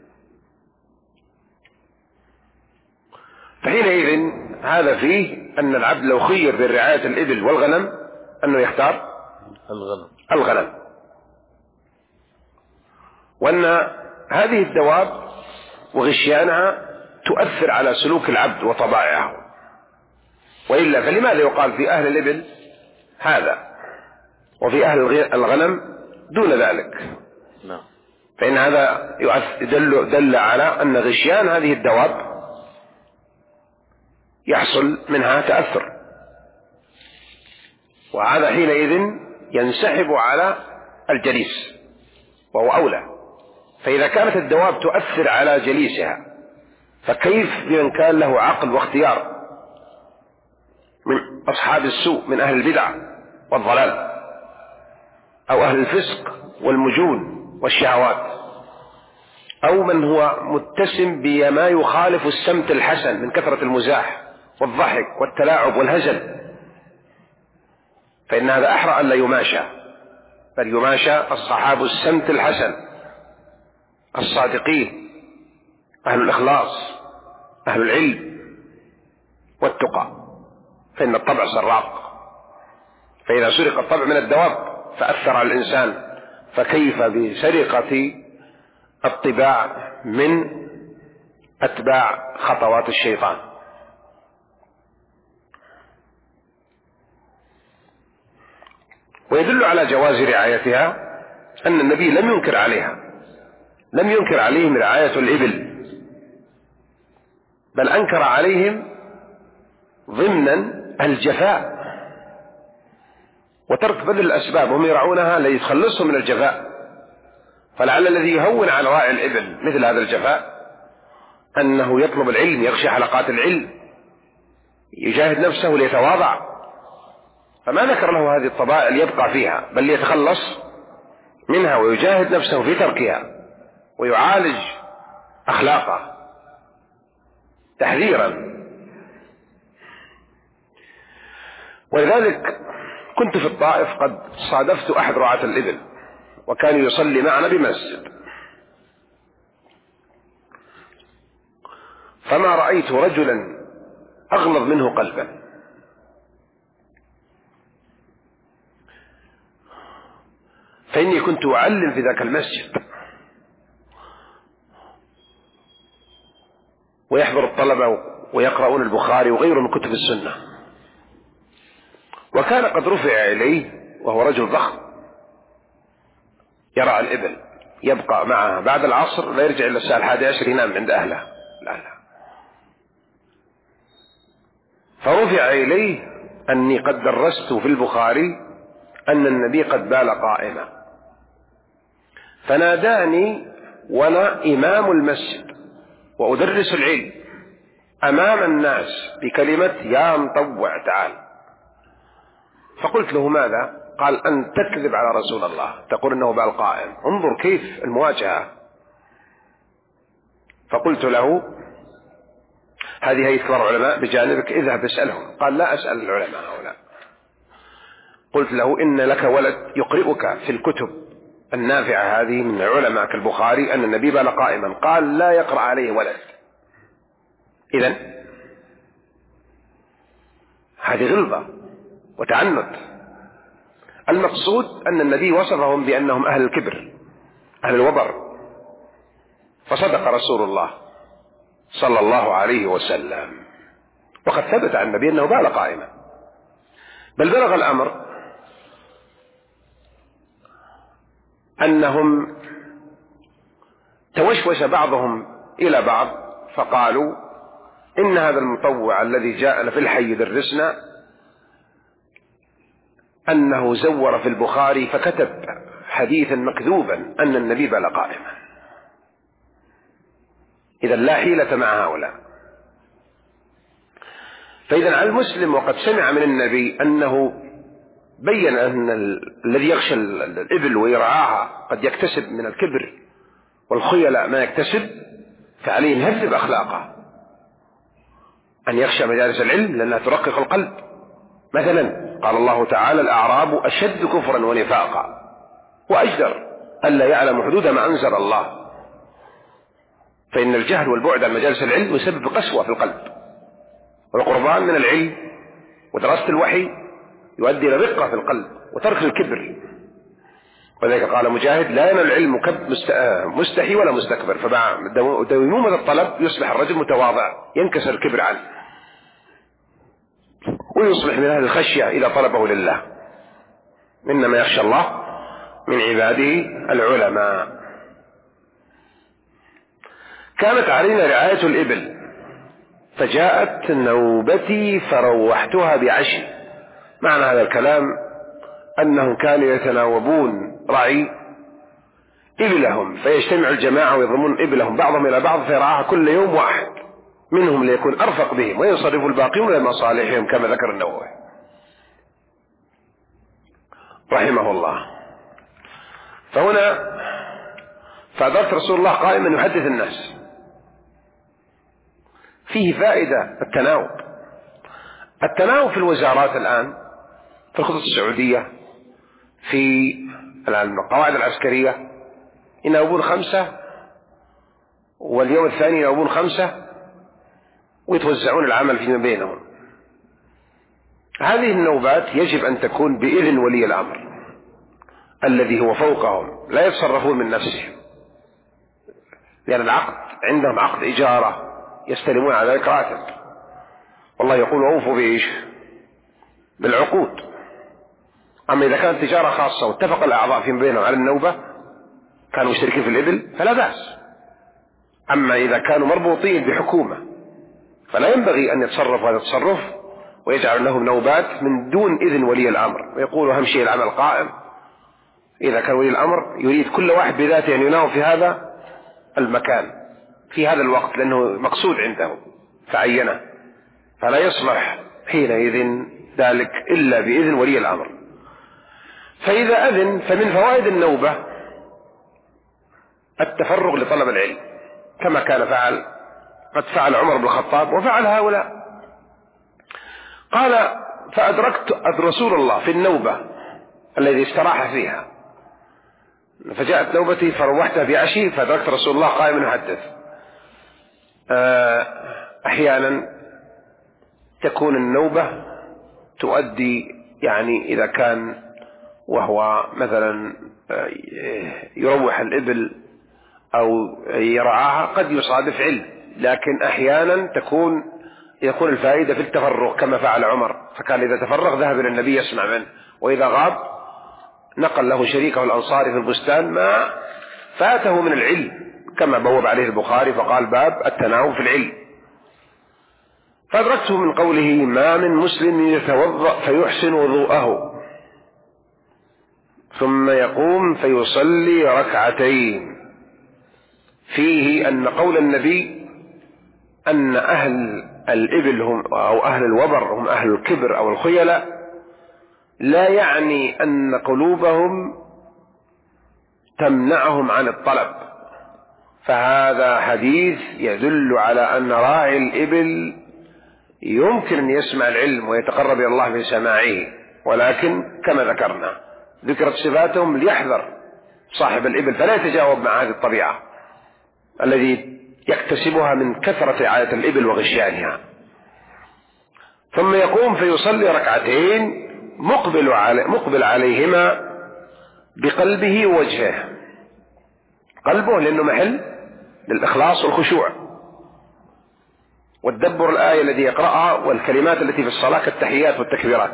Speaker 1: فحينئذ هذا فيه أن العبد لو خير بين رعاية الإبل والغنم أنه يختار الغنم، وأن هذه الدواب وغشيانها تؤثر على سلوك العبد وطبائعه، وإلا فلماذا يقال في أهل الإبل هذا وفي أهل الغنم دون ذلك؟ فإن هذا دل على أن غشيان هذه الدواب يحصل منها تأثر، وهذا حينئذ ينسحب على الجليس وهو أولى. فإذا كانت الدواب تؤثر على جليسها فكيف بمن كان له عقل واختيار من أصحاب السوء من أهل البدع والضلال أو أهل الفسق والمجون والشهوات، أو من هو متسم بما يخالف السمت الحسن من كثرة المزاح والضحك والتلاعب والهزل، فإن هذا أحرى أن لا يماشى، بل يماشى أصحاب السمت الحسن الصادقين أهل الإخلاص أهل العلم والتقى، فإن الطبع سراق، فإذا سرق الطبع من الدواب فأثر على الإنسان، فكيف بسرقة الطباع من أتباع خطوات الشيطان؟ ويدل على جواز رعايتها أن النبي لم ينكر عليها، لم ينكر عليهم رعاية الإبل، بل أنكر عليهم ضمنا الجفاء وترك بذل الأسباب، هم يرعونها ليتخلصهم من الجفاء. فلعل الذي يهون على راعي الإبل مثل هذا الجفاء أنه يطلب العلم، يغشى حلقات العلم، يجاهد نفسه ليتواضع، فما ذكر له هذه الطبائع ليبقى فيها، بل ليتخلص منها ويجاهد نفسه في تركها ويعالج أخلاقه تحذيرا. ولذلك كنت في الطائف قد صادفت أحد رعاة الإبل وكان يصلي معنا بمسجد، فما رأيت رجلا أغلظ منه قلبا، فإني كنت أعلم في ذاك المسجد ويحضر الطلبة ويقرؤون البخاري وغيره من كتب السنة، وكان قد رفع إليه وهو رجل ضخم يرعى الإبل، يبقى معها بعد العصر لا يرجع إلا الساعة 11 ينام عند أهله. فرفع إليه أني قد درست في البخاري أن النبي قد بال قائما، فناداني وأنا إمام المسجد وأدرس العلم أمام الناس بكلمة يا مطوع تعال. فقلت له ماذا؟ قال أن تكذب على رسول الله، تقول إنه بال قائم. انظر كيف المواجهة. فقلت له هذه هيئة كبار العلماء بجانبك، اذهب اسألهم. قال لا أسأل العلماء هؤلاء. قلت له إن لك ولد يقرئك في الكتب النافعة هذه من علماء كالبخاري أن النبي بال قائما. قال لا يقرأ عليه ولد. إذن هذه غلظة وتعنت. المقصود أن النبي وصفهم بأنهم أهل الكبر أهل الوبر، فصدق رسول الله صلى الله عليه وسلم، وقد ثبت عن النبي أنه بال قائما، بل بلغ الأمر أنهم توشوش بعضهم إلى بعض فقالوا إن هذا المطوع الذي جاءنا في الحي يدرسنا أنه زور في البخاري فكتب حديثا مكذوبا أن النبي بال قائما. إذا لا حيلة مع هؤلاء. فإذا على المسلم وقد سمع من النبي أنه بين أن الذي يخشى الإبل ويرعاها قد يكتسب من الكبر والخيلاء ما يكتسب، فعليه يهذب أخلاقه، أن يخشى مجالس العلم لأنها ترقق القلب. مثلا قال الله تعالى: الأعراب أشد كفرا ونفاقا وأجدر ألا يعلم حدود ما أنزل الله. فإن الجهل والبعد عن مجالس العلم يسبب قسوة في القلب، والقربان من العلم ودراسة الوحي يؤدي إلى رقة في القلب وترك الكبر. وذلك قال مجاهد: لا ينال العلم مستحي ولا مستكبر، فدويمومة الطلب يصبح الرجل متواضع ينكسر الكبر عنه ويصبح من أهل الخشية إذا طلبه لله. إنما يخشى الله من عباده العلماء. كانت علينا رعاية الإبل، فجاءت نوبتي فروحتها بعشي. معنى هذا الكلام أنهم كانوا يتناوبون رعي إبلهم، فيجتمع الجماعة ويضمون إبلهم بعضهم إلى بعض فيرعاها كل يوم واحد منهم ليكون أرفق بهم، وينصرف الباقيون لمصالحهم كما ذكر النووي رحمه الله. فهنا فأدرك رسول الله قائما يحدث الناس. فيه فائدة التناوب في الوزارات الآن، في الخطط السعودية، في القواعد العسكرية، يناوبون 5 واليوم الثاني يناوبون 5 ويتوزعون العمل فيما بينهم. هذه النوبات يجب أن تكون بإذن ولي الأمر الذي هو فوقهم، لا يتصرفون من نفسهم، لأن العقد عندهم عقد إجارة يستلمون على ذلك راتب، والله يقول: أوفوا بإيش؟ بالعقود. أما إذا كانت تجارة خاصة واتفق الأعضاء فيما بينهم على النوبة كانوا مشتركين في الإبل فلا بأس. أما إذا كانوا مربوطين بحكومة فلا ينبغي أن يتصرف هذا التصرف ويجعل لهم نوبات من دون إذن ولي الأمر، ويقول أهم شيء العمل قائم. إذا كان ولي الأمر يريد كل واحد بذاته أن يناوب في هذا المكان في هذا الوقت لأنه مقصود عنده فعينه، فلا يصلح حينئذ ذلك إلا بإذن ولي الأمر. فإذا أذن فمن فوائد النوبة التفرغ لطلب العلم، كما كان قد فعل عمر بن الخطاب وفعل هؤلاء. قال: فأدركت رسول الله في النوبة الذي استراح فيها، فجاءت نوبتي فروحتها بعشي فأدركت رسول الله قائما يحدث. أحيانا تكون النوبة تؤدي، يعني إذا كان وهو مثلا يروح الإبل أو يرعاها قد يصادف علم، لكن أحيانا يكون الفائدة في التفرغ كما فعل عمر، فكان إذا تفرغ ذهب إلى النبي يسمع منه، وإذا غاب نقل له شريكه الأنصاري في البستان ما فاته من العلم، كما بوب عليه البخاري فقال: باب التناوب في العلم. فأدركته من قوله: ما من مسلم يتوضأ فيحسن وضوءه ثم يقوم فيصلي ركعتين، فيه أن قول النبي أن أهل الإبل هم أو أهل الوبر هم أهل الكبر أو الخيلاء لا يعني أن قلوبهم تمنعهم عن الطلب، فهذا حديث يدل على أن راعي الإبل يمكن أن يسمع العلم ويتقرب إلى الله من سماعه، ولكن كما ذكرنا ذكرت صفاتهم ليحذر صاحب الإبل فلا يتجاوب مع هذه الطبيعة الذي يكتسبها من كثرة رعاية الإبل وغشيانها. ثم يقوم فيصلي ركعتين مقبل عليهما بقلبه ووجهه. قلبه لأنه محل للإخلاص والخشوع والتدبر الآية الذي يقرأها والكلمات التي في الصلاة كالتحيات والتكبيرات.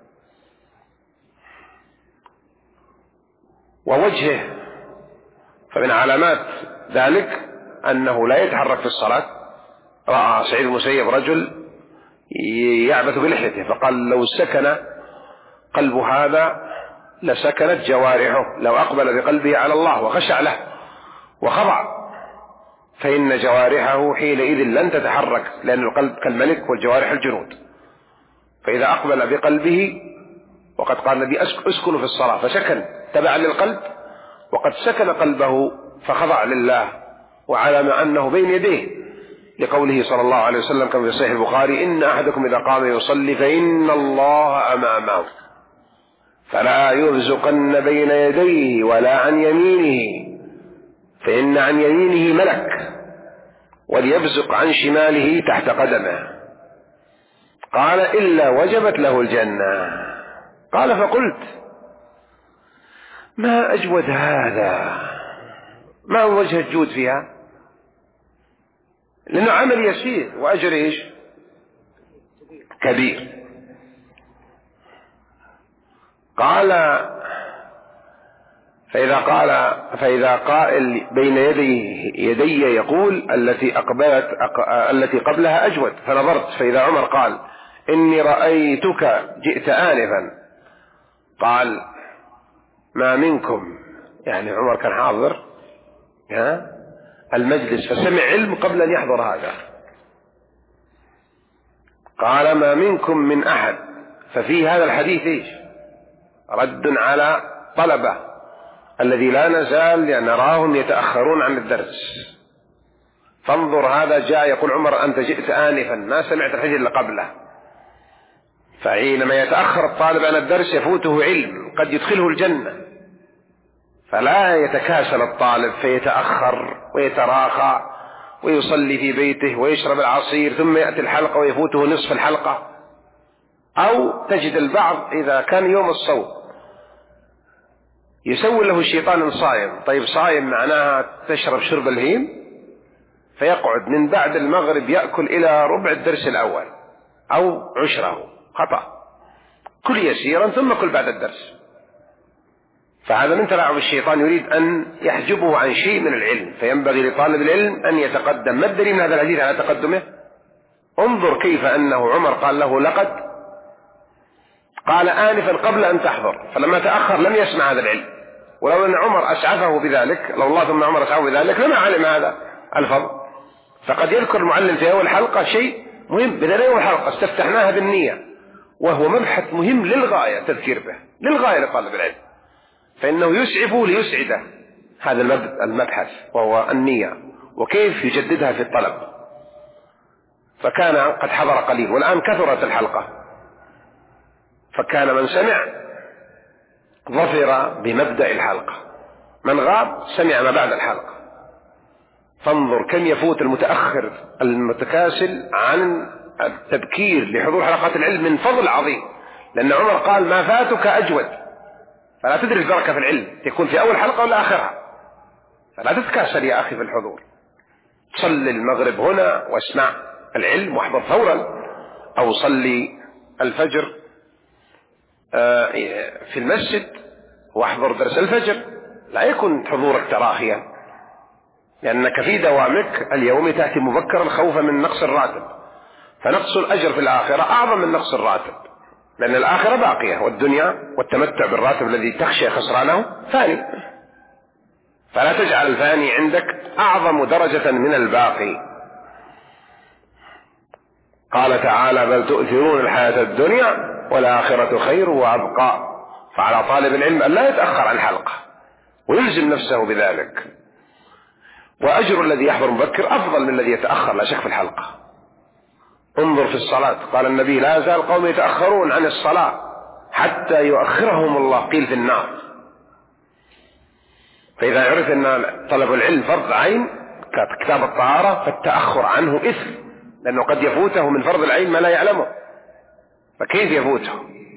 Speaker 1: ووجهه، فمن علامات ذلك أنه لا يتحرك في الصلاة. رأى سعيد بن المسيب رجل يعبث بلحيته فقال لو سكن قلب هذا لسكنت جوارحه، لو أقبل بقلبه على الله وخشع له وخضع فإن جوارحه حينئذ لن تتحرك، لأن القلب كالملك والجوارح الجنود. فإذا أقبل بقلبه، وقد قال النبي أسكن في الصلاة فسكن تبعا للقلب، وقد سكن قلبه فخضع لله وعلم أنه بين يديه، لقوله صلى الله عليه وسلم كما في صحيح البخاري: إن أحدكم إذا قام يصلي فإن الله أمامه فلا يرزقن بين يديه ولا عن يمينه، فإن عن يمينه ملك وليبزق عن شماله تحت قدمه. قال: إلا وجبت له الجنة. قال: فقلت: ما أجود هذا، ما هو وجه الجود فيها؟ لأنه عمل يسير وأجر إيش؟ كبير. قال: فإذا قائل بين يدي يقول التي قبلها أجود، فنظرت فإذا عمر قال: إني رأيتك جئت آنفا. قال: ما منكم، يعني عمر كان حاضر المجلس فسمع علم قبل أن يحضر هذا. قال: ما منكم من أحد. ففي هذا الحديث إيش؟ رد على طلبة الذي لا نزال نراهم يتأخرون عن الدرس. فانظر، هذا جاء يقول عمر: أنت جئت آنفا، ما سمعت الحديث إلا قبله. فحينما يتأخر الطالب عن الدرس يفوته علم قد يدخله الجنة، فلا يتكاسل الطالب فيتأخر ويتراخى ويصلي في بيته ويشرب العصير ثم يأتي الحلقة ويفوته نصف الحلقة. أو تجد البعض إذا كان يوم الصوم يسوي له الشيطان صائم. طيب صائم معناها تشرب شرب الهيم، فيقعد من بعد المغرب يأكل إلى ربع الدرس الأول أو عشره. خطأ. كل يسيرا ثم كل بعد الدرس. فهذا من تلاعب الشيطان، يريد أن يحجبه عن شيء من العلم، فينبغي لطالب العلم أن يتقدم. ما الدليل من هذا الحديث على تقدمه؟ انظر كيف أنه عمر قال له: لقد قال آنفا قبل أن تحضر، فلما تأخر لم يسمع هذا العلم. ولو أن عمر أسعفه بذلك، لو الله ثم عمر أسعفه بذلك لما علم هذا الفضل. فقد يذكر المعلم في أول حلقة شيء مهم، بدل أول حلقة استفتحناها بالنية، وهو مبحث مهم للغاية تذكير به، للغاية لطالب العلم، فإنه يسعف ليسعده هذا المبحث وهو النية وكيف يجددها في الطلب. فكان قد حضر قليل، والآن كثرت الحلقة، فكان من سمع ظفر بمبدأ الحلقة، من غاب سمع ما بعد الحلقة. فانظر كم يفوت المتأخر المتكاسل عن التبكير لحضور حلقات العلم من فضل عظيم، لأن عمر قال: ما فاتك أجود. فلا تدري البركة في العلم تكون في أول حلقة ولا آخرها، فلا تتكاسل يا أخي في الحضور. صل المغرب هنا واسمع العلم واحضر فورا، أو صلي الفجر في المسجد واحضر درس الفجر. لا يكون حضورك تراخيا، لأنك في دوامك اليوم تأتي مبكرا خوفا من نقص الراتب، فنقص الأجر في الآخرة أعظم من نقص الراتب، لأن الآخرة باقية، والدنيا والتمتع بالراتب الذي تخشى خسرانه فاني. فلا تجعل الفاني عندك أعظم درجة من الباقي. قال تعالى: بل تؤثرون الحياة الدنيا والآخرة خير وأبقى. فعلى طالب العلم أن لا يتأخر عن الحلقة ويلزم نفسه بذلك. وأجر الذي يحضر مبكر أفضل من الذي يتأخر لا شك في الحلقة. انظر في الصلاة، قال النبي: لا يزال قوم يتأخرون عن الصلاة حتى يؤخرهم الله، قيل في النار. فإذا عرف أن طلب العلم فرض عين كتاب الطهارة، فالتأخر عنه إثم، لأنه قد يفوته من فرض العين ما لا يعلمه، فكيف يفوته؟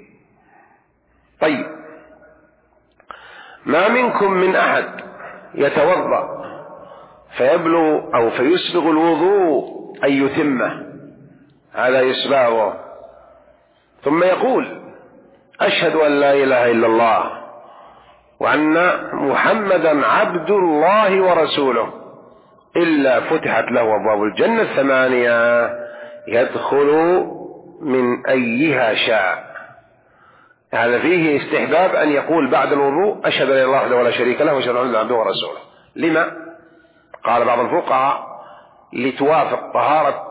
Speaker 1: طيب، ما منكم من أحد يتوضأ فيبلغ أو فيسبغ الوضوء أن يتمه، هذا يسبغه، ثم يقول أشهد أن لا إله إلا الله وأن محمدا عبد الله ورسوله، إلا فتحت له أبواب الجنة الثمانية يدخل من أيها شاء. هذا فيه استحباب أن يقول بعد الوضوء أشهد أن لا إله إلا الله وحده ولا شريك له وأشهد أن محمدا عبده ورسوله. لما؟ قال بعض الفقهاء لتوافق طهارة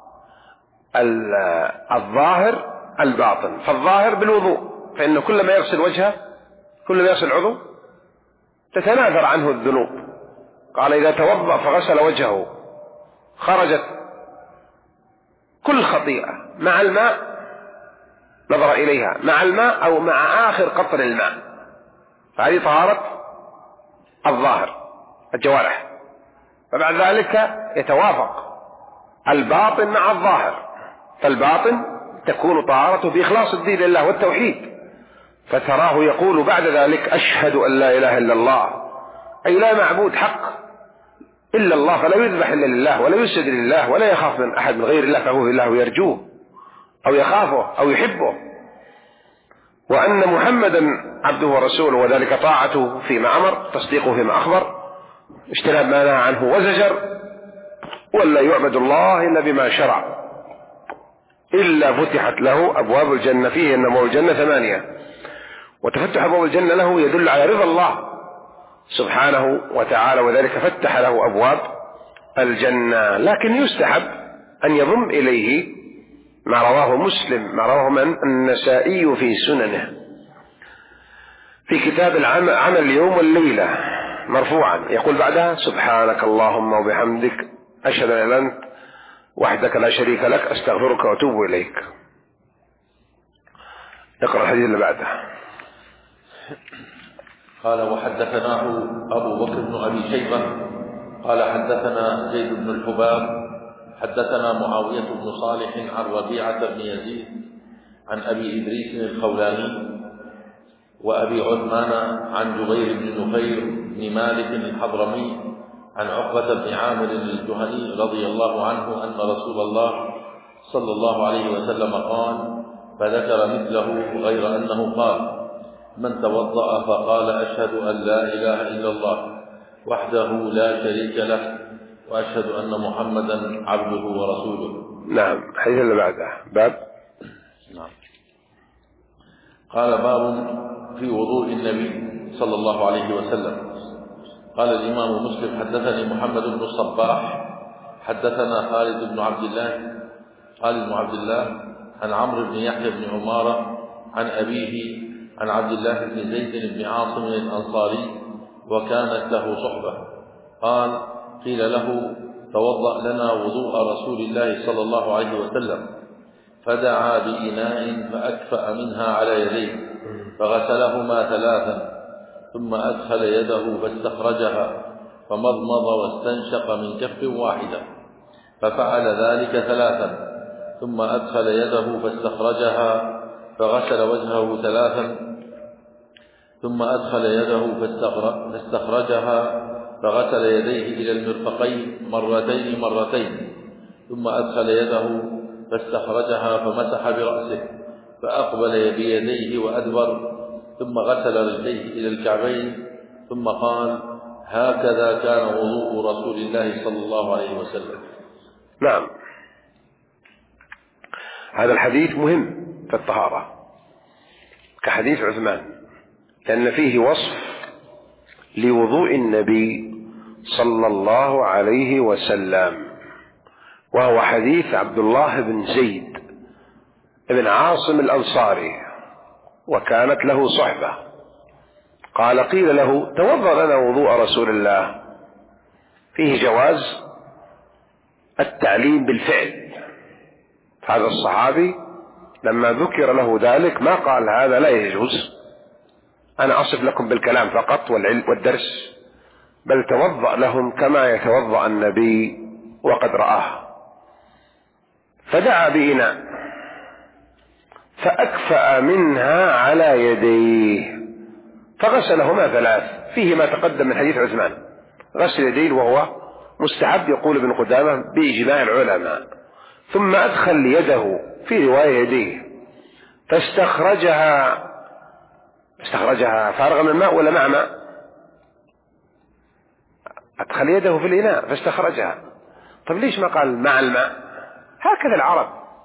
Speaker 1: الظاهر الباطن، فالظاهر بالوضوء، فإن كل ما يغسل وجهه كل ما يغسل عضو تتناثر عنه الذنوب. قال إذا توضأ فغسل وجهه خرجت كل خطيئة مع الماء، نظر إليها مع الماء أو مع آخر قطر الماء، فهذه طهارة الظاهر الجوارح. فبعد ذلك يتوافق الباطن مع الظاهر، فالباطن تكون طهارته بإخلاص الدين لله والتوحيد، فتراه يقول بعد ذلك أشهد أن لا إله إلا الله، أي لا معبود حق إلا الله، فلا يذبح إلا لله ولا يسجد لله ولا يخاف من أحد من غير الله، فهو الله يرجوه أو يخافه أو يحبه، وأن محمدا عبده ورسوله، وذلك طاعته فيما أمر، تصديقه فيما أخبر، اجتناب ما نهى عنه وزجر، ولا يعبد الله إلا بما شرع، إلا فتحت له أبواب الجنة. فيه أن أبواب الجنة 8، وتفتح أبواب الجنة له يدل على رضا الله سبحانه وتعالى، وذلك فتح له أبواب الجنة. لكن يستحب أن يضم إليه ما رواه مسلم، ما رواه النسائي في سننه في كتاب عمل اليوم والليلة مرفوعا، يقول بعدها سبحانك اللهم وبحمدك أشهد أن لا إله إلا أنت وحدك لا شريك لك أستغفرك وأتوب إليك. اقرأ الحديث اللي بعده.
Speaker 2: قال وحدثناه أبو بكر بن أبي شيبة قال حدثنا زيد بن الحباب حدثنا معاوية بن صالح عن ربيعة بن يزيد عن أبي إدريس الخولاني وأبي عثمان عن جبير بن نفير بن مالك الحضرمي عن عقبة بن عامر الجهني رضي الله عنه أن رسول الله صلى الله عليه وسلم قال، فذكر مثله غير أنه قال: من توضأ فقال أشهد أن لا إله إلا الله وحده لا شريك له وأشهد أن محمدا عبده ورسوله.
Speaker 1: نعم. حديث اللي بعده باب.
Speaker 2: نعم. قال باب في وضوء النبي صلى الله عليه وسلم. قال الإمام مسلم حدثني محمد بن الصباح حدثنا خالد بن عبد الله عن عمرو بن يحيى بن عمارة عن أبيه عن عبد الله بن زيد بن عاصم الأنصاري وكانت له صحبة قال: قيل له: توضأ لنا وضوء رسول الله صلى الله عليه وسلم، فدعا بإناء فأكفأ منها على يديه فغسلهما 3 ثم أدخل يده فاستخرجها فمضمض واستنشق من كف واحدة، ففعل ذلك 3 ثم أدخل يده فاستخرجها فغسل وجهه 3 ثم أدخل يده فاستخرجها فغسل يديه إلى المرفقين مرتين ثم أدخل يده فاستخرجها فمسح برأسه فأقبل بيديه وأدبر ثم غسل رجليه إلى الكعبين ثم قال: هكذا كان وضوء رسول الله صلى الله عليه وسلم.
Speaker 1: نعم. هذا الحديث مهم في الطهارة كحديث عثمان، لأن فيه وصف لوضوء النبي صلى الله عليه وسلم، وهو حديث عبد الله بن زيد بن عاصم الأنصاري وكانت له صحبة. قال: قيل له: توضأ لنا وضوء رسول الله. فيه جواز التعليم بالفعل. هذا الصحابي لما ذكر له ذلك ما قال هذا لا يجوز، أنا أصف لكم بالكلام فقط والدرس، بل توضأ لهم كما يتوضأ النبي وقد رآه. فدعا بإناء فأكفأ منها على يديه فغسلهما 3. فيه ما تقدم من حديث عثمان، غسل يديه وهو مستحب يقول ابن قدامة بإجماع العلماء. ثم أدخل يده في رواية يديه فاستخرجها فارغة من الماء ولا مع ماء؟ أدخل يده في الإناء فاستخرجها. طب ليش ما قال مع الماء؟ هكذا العرب،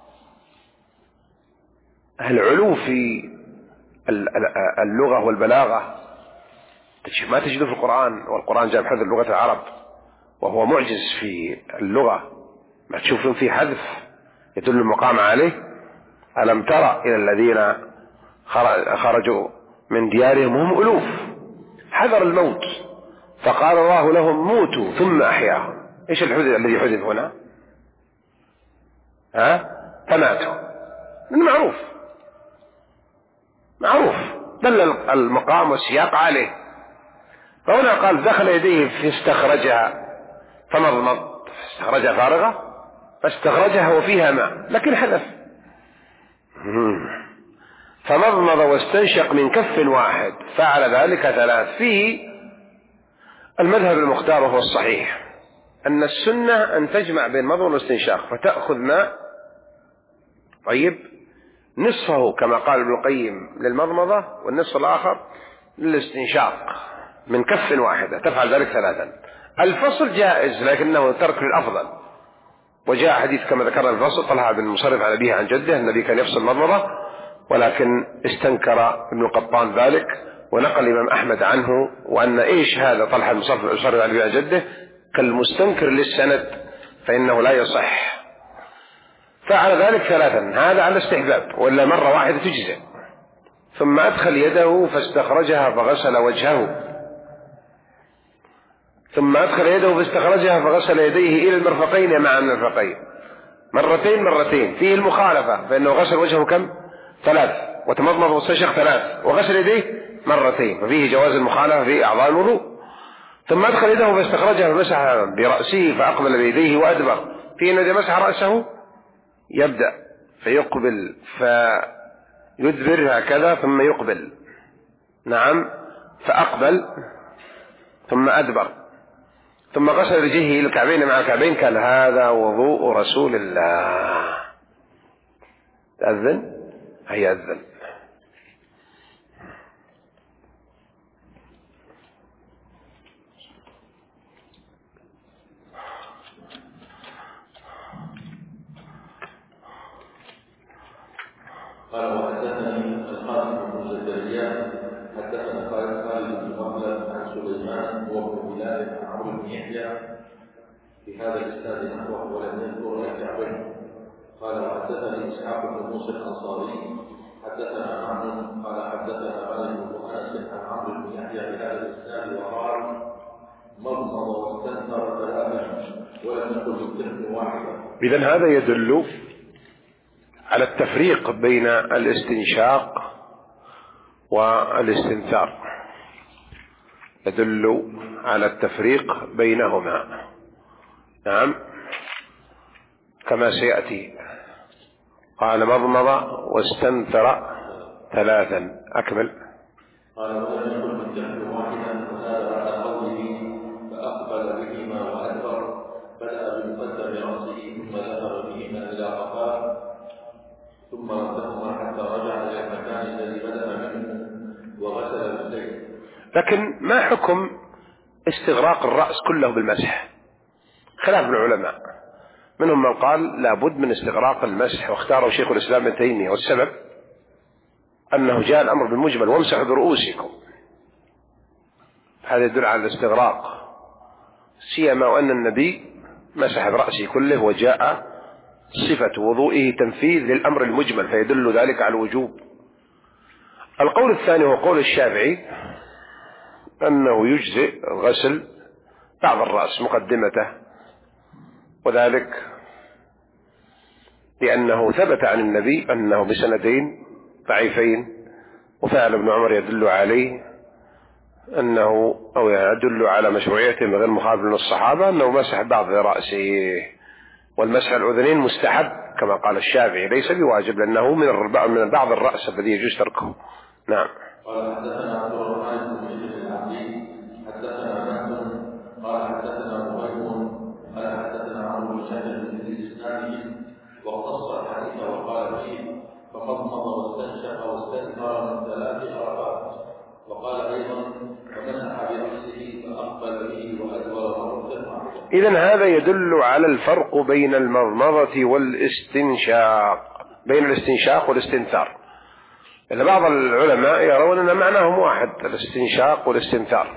Speaker 1: العلو في اللغة والبلاغة ما تجده في القرآن، والقرآن جاء بحذف لغة العرب وهو معجز في اللغة، ما تشوفون فيه حذف يدل المقام عليه. ألم ترى إلى الذين خرجوا من ديارهم هم ألوف حذر الموت فقال الله لهم موتوا ثم أحياهم. إيش الذي حذف هنا؟ فماتوا، معروف دل المقام والسياق عليه. فهنا قال دخل يديه فاستخرجها، فمضمض استخرجها فارغة فاستخرجها وفيها ماء لكن حذف. فمضمض واستنشق من كف واحد فعل ذلك 3. فيه المذهب المختار وهو الصحيح أن السنة أن تجمع بين مضمض واستنشاق، فتأخذ ماء طيب نصفه كما قال ابن القيم للمضمضة والنصف الآخر للاستنشاق من كف واحدة، تفعل ذلك 3. الفصل جائز لكنه ترك للأفضل، وجاء حديث كما ذكرنا الفصل طلحة بن المصرف عن أبيه عن جده النبي كان يفصل مضمضة، ولكن استنكر ابن القطان ذلك ونقل الإمام أحمد عنه، وأن إيش هذا طلحة بن المصرف عن أبيه عن جده كالمستنكر للسند فإنه لا يصح. فعل ذلك 3، هذا على استحباب ولا مرة واحدة تجزئ. ثم أدخل يده فاستخرجها فغسل وجهه، ثم أدخل يده فاستخرجها فغسل يديه إلى المرفقين مع المرفقين مرتين. فيه المخالفة فإنه غسل وجهه كم؟ 3، وتمضمض واستنشق 3، وغسل يديه مرتين، ففيه جواز المخالفة في أعضاء الوضوء. ثم أدخل يده فاستخرجها فمسح برأسه فأقبل بيديه وأدبر. فيه أنه إذا مسح رأسه يبدأ فيقبل فيدبر هكذا ثم يقبل، نعم، فأقبل ثم أدبر، ثم غسل رجله إلى الكعبين مع الكعبين. كان هذا وضوء رسول الله. تأذن؟ هيا أذن.
Speaker 2: قال وحدثني القاسم بن زكريا حدثنا خالد بن مخلد عن سليمان وابن بلال عن عمرو بن يحيى بهذا الاسناد نحوه ولم يذكر الكعبين. قال وحدثني اسحاق بن موسى الانصاري حدثنا معن قال حدثنا مالك بن انس عن عمرو بن يحيى بهذا الاسناد وقال مضمض واستنثر 3 ولم يقل بالكلمه واحده.
Speaker 1: إذن هذا يدل على التفريق بين الاستنشاق والاستنثار، يدل على التفريق بينهما، نعم، كما سيأتي. قال مضمض واستنثر 3. أكمل.
Speaker 2: قال ولم يكن بالجهل واحدا وهذا على قوله فأقبل بهما وأدبر، بدأ بمقدم رأسه ثم ذهب بهما إلى قفاه ثم ردهما حتى رجع إلى المكان الذي بدأ منه وغسل رجليه.
Speaker 1: لكن ما حكم استغراق الرأس كله بالمسح؟ خلاف العلماء، منهم من قال لابد من استغراق المسح، واختاره شيخ الإسلام ابن تيمية، والسبب أنه جاء الأمر بالمجمل وامسحوا برؤوسكم، هذا يدل على الاستغراق، سيما وأن النبي مسح برأسه كله وجاء صفة وضوئه تنفيذ للأمر المجمل فيدل ذلك على الوجوب. القول الثاني هو قول الشافعي أنه يجزئ غسل بعض الرأس مقدمته، وذلك لأنه ثبت عن النبي أنه بسندين ضعيفين، وفعل ابن عمر يدل عليه أنه أو يدل على مشروعيته من غير مخالف من الصحابة أنه مسح بعض رأسه، والمسح الأذنين مستحب كما قال الشافعي ليس بواجب لأنه من بعض الرأس الذي يجوز تركه. نعم.
Speaker 2: قال حدثنا عبد الرحمن بن العبدي حدثنا ناس قال حدثنا مبين وقال أيضا ومسح برأسه فأقبل به وأدبر مرة.
Speaker 1: إذن هذا يدل على الفرق بين المضمضة والاستنشاق، بين الاستنشاق والاستنثار. إن بعض العلماء يرون أن معناهم واحد، الاستنشاق والاستنثار.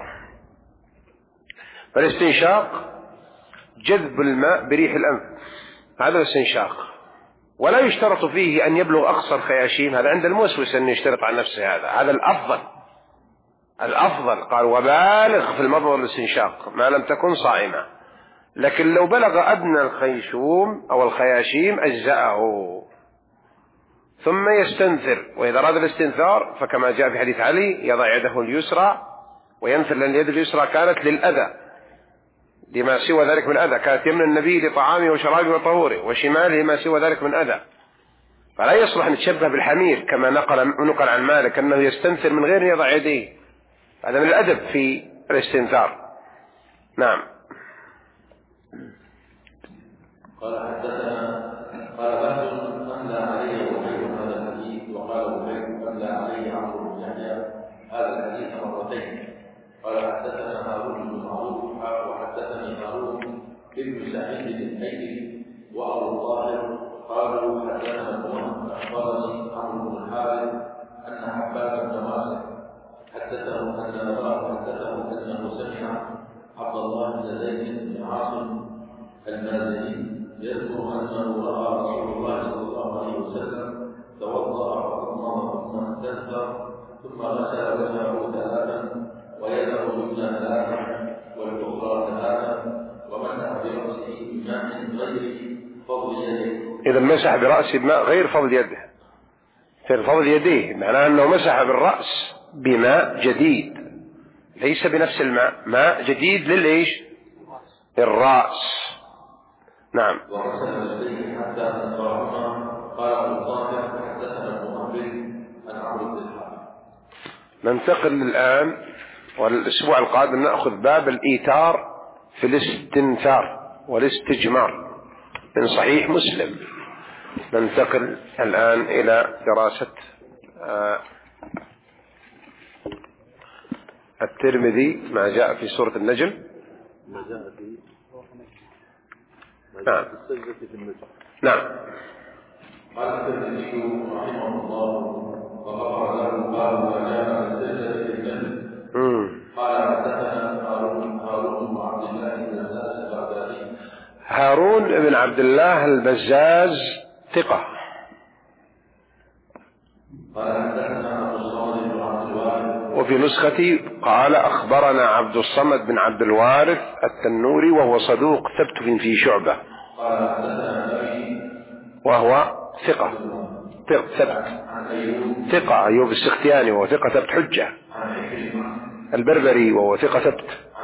Speaker 1: فالاستنشاق جذب الماء بريح الأنف، هذا الاستنشاق، ولا يشترط فيه أن يبلغ أقصى الخياشيم، هذا عند الموسوس أن يشترط على نفسه، هذا الأفضل قال وبالغ في المضمضة والاستنشاق ما لم تكن صائمة. لكن لو بلغ أدنى الخيشوم أو الخياشيم أجزأه، ثم يستنثر. وإذا أراد الاستنثار فكما جاء في حديث علي يضع يده اليسرى وينثر، لأن اليد اليسرى كانت للأذى، لما سوى ذلك من أذى، كانت يمن النبي لطعامه وشرابه وطهوره، وشماله ما سوى ذلك من أذى. فلا يصلح أن يتشبه بالحمير كما نقل عن مالك أنه يستنثر من غير أن يضع يديه، هذا من الأدب في الاستنثار. نعم.
Speaker 2: قال حدثنا قال بهز أملى علي وحيد هذا الحديث، وقال وحيد أملى علي عمرو بن يحيى هذا الحديث مرتين. قال حدثنا هارون بن معروف وحدثني هارون بن سعيد الأيلي وأبو الطاهر قالوا حدثنا أخبرني عمرو بن الحارث أن حبان بن ماسك حدثه أن أباه حدثه أنه سمع عبد الله بن زيد بن عاصم المازني يذكر أنه رأى رسول الله صلى الله عليه وسلم توضأ فأضمر ثم استنثر ثم غسل وجهه ثلاثا ويده اليمنى ثلاثا والأخرى ثلاثا ومسح برأسه بماء غير فضل يده.
Speaker 1: إذا مسح برأسه بماء غير فضل يده، غير فضل يديه، معناه أنه مسح بالرأس بماء جديد ليس بنفس الماء، ماء جديد للإيش؟ الرأس. نعم.
Speaker 2: وغسل يديه حتى نصرهما. قال أبو الطاهر حدثنا ابن عمرو عن عمرو بن الحارث.
Speaker 1: ننتقل الآن، والأسبوع القادم نأخذ باب الإيتار في الاستنثار والاستجمار من صحيح مسلم. ننتقل الآن إلى دراسة الترمذي ما جاء في سورة النجم.
Speaker 2: ما جاء في
Speaker 1: نعم.
Speaker 2: السجدة في النجم.
Speaker 1: نعم.
Speaker 2: قال الترمذي رحمه الله وغفر له باب ما جاء في السجدة في النجم. قال حدثنا هارون بن عبد الله البزاز البغدادي.
Speaker 1: هارون بن عبد الله البزاز ثقة.
Speaker 2: قال حدثنا عبد الصمد بن عبد الوارث.
Speaker 1: وفي نسختي قال أخبرنا عبد الصمد بن عبد الوارث التنوري وهو صدوق ثبت في شعبة.
Speaker 2: قال حدثنا أبي
Speaker 1: وهو ثقة ثبت ثقة. أيوب السختياني وهو ثقة ثبت حجة. البربري وهو ثقة ثبت.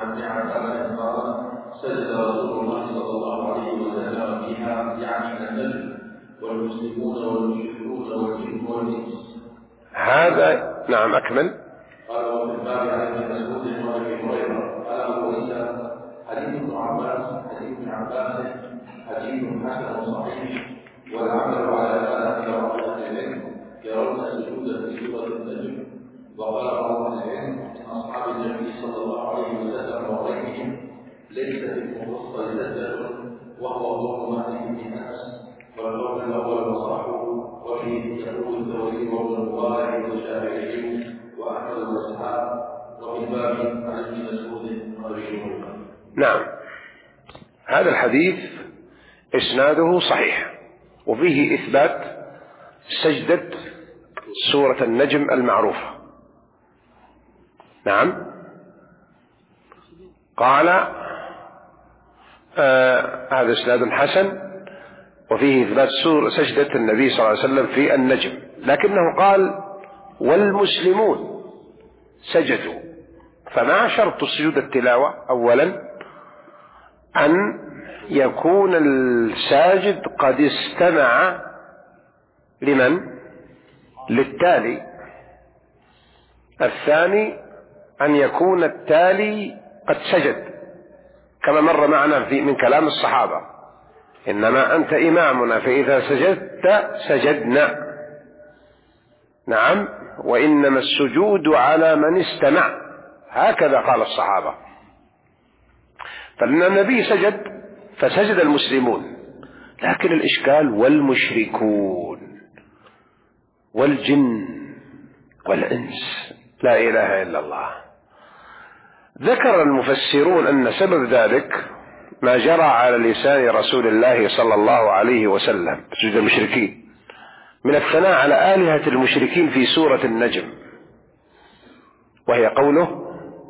Speaker 2: سجد رسول الله صلى الله عليه وسلم فيها يعني النجم والمسلمون والمشركون والجن والإنس.
Speaker 1: هذا نعم أكمل.
Speaker 2: قال وفي الباب عن ابن مسعود وابي هريره قال ابو عيسى حديث ابن عباس حديث حسن صحيح والعمل على ذلك روايات العلم يرون السجود في سوره النجم. وقال بعض العلم من اصحاب النبي صلى الله عليه وسلم وغيرهم ليس في المفصل سجده وهو ضم مالك بن انس والقول الاول وصحه وفيه يقول الثوري وابن المبارك والشافعي وأحمد وإسحاق وفي الباب عن ابن مسعود وغيره.
Speaker 1: نعم. هذا الحديث إسناده صحيح وفيه إثبات سجدة سورة النجم المعروفة. نعم. قال هذا إسناد حسن وفيه إثبات سجدة النبي صلى الله عليه وسلم في النجم، لكنه قال والمسلمون سجدوا. فما شرط سجود التلاوة؟ أولا أن يكون الساجد قد استمع لمن؟ للتالي. الثاني أن يكون التالي قد سجد كما مر معنا من كلام الصحابة إنما أنت إمامنا فإذا سجدت سجدنا. نعم، وإنما السجود على من استمع، هكذا قال الصحابة. فإن النبي سجد فسجد المسلمون، لكن الإشكال والمشركون والجن والإنس، لا إله إلا الله. ذكر المفسرون أن سبب ذلك ما جرى على لسان رسول الله صلى الله عليه وسلم سجود المشركين من الثناء على آلهة المشركين في سورة النجم، وهي قوله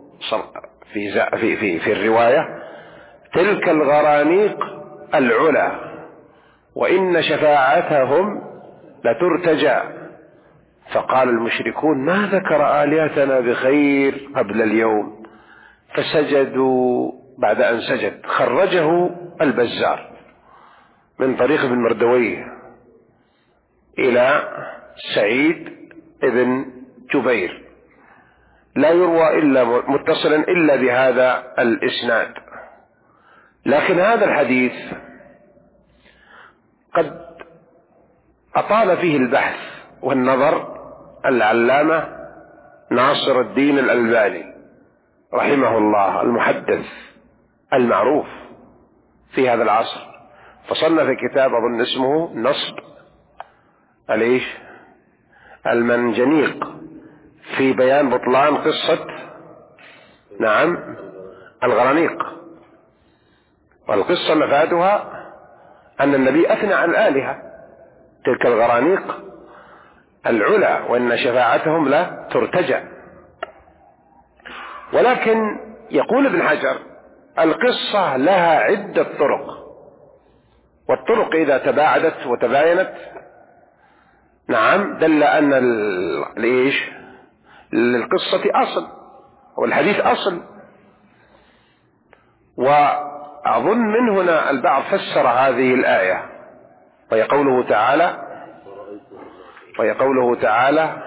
Speaker 1: في الرواية: تلك الغرانيق العلا وإن شفاعتهم لترتجى. فقال المشركون: ما ذكر آلهتنا بخير قبل اليوم، فسجدوا بعد أن سجد. خرجه البزار من طريق ابن مردويه إلى سعيد ابن جبير، لا يروى إلا متصلا إلا بهذا الإسناد. لكن هذا الحديث قد أطال فيه البحث والنظر العلامة ناصر الدين الألباني رحمه الله، المحدث المعروف في هذا العصر، فصنف كتاب أظن اسمه نصب المنجنيق في بيان بطلان قصة الغرانيق. والقصة مفادها أن النبي أثنى عن الآلهة: تلك الغرانيق العلا وإن شفاعتهم لا ترتجى. ولكن يقول ابن حجر: القصة لها عدة طرق، والطرق إذا تباعدت وتباينت دل أن للقصة أصل والحديث أصل. وأظن من هنا البعض فسر هذه الآية، وهي قوله تعالى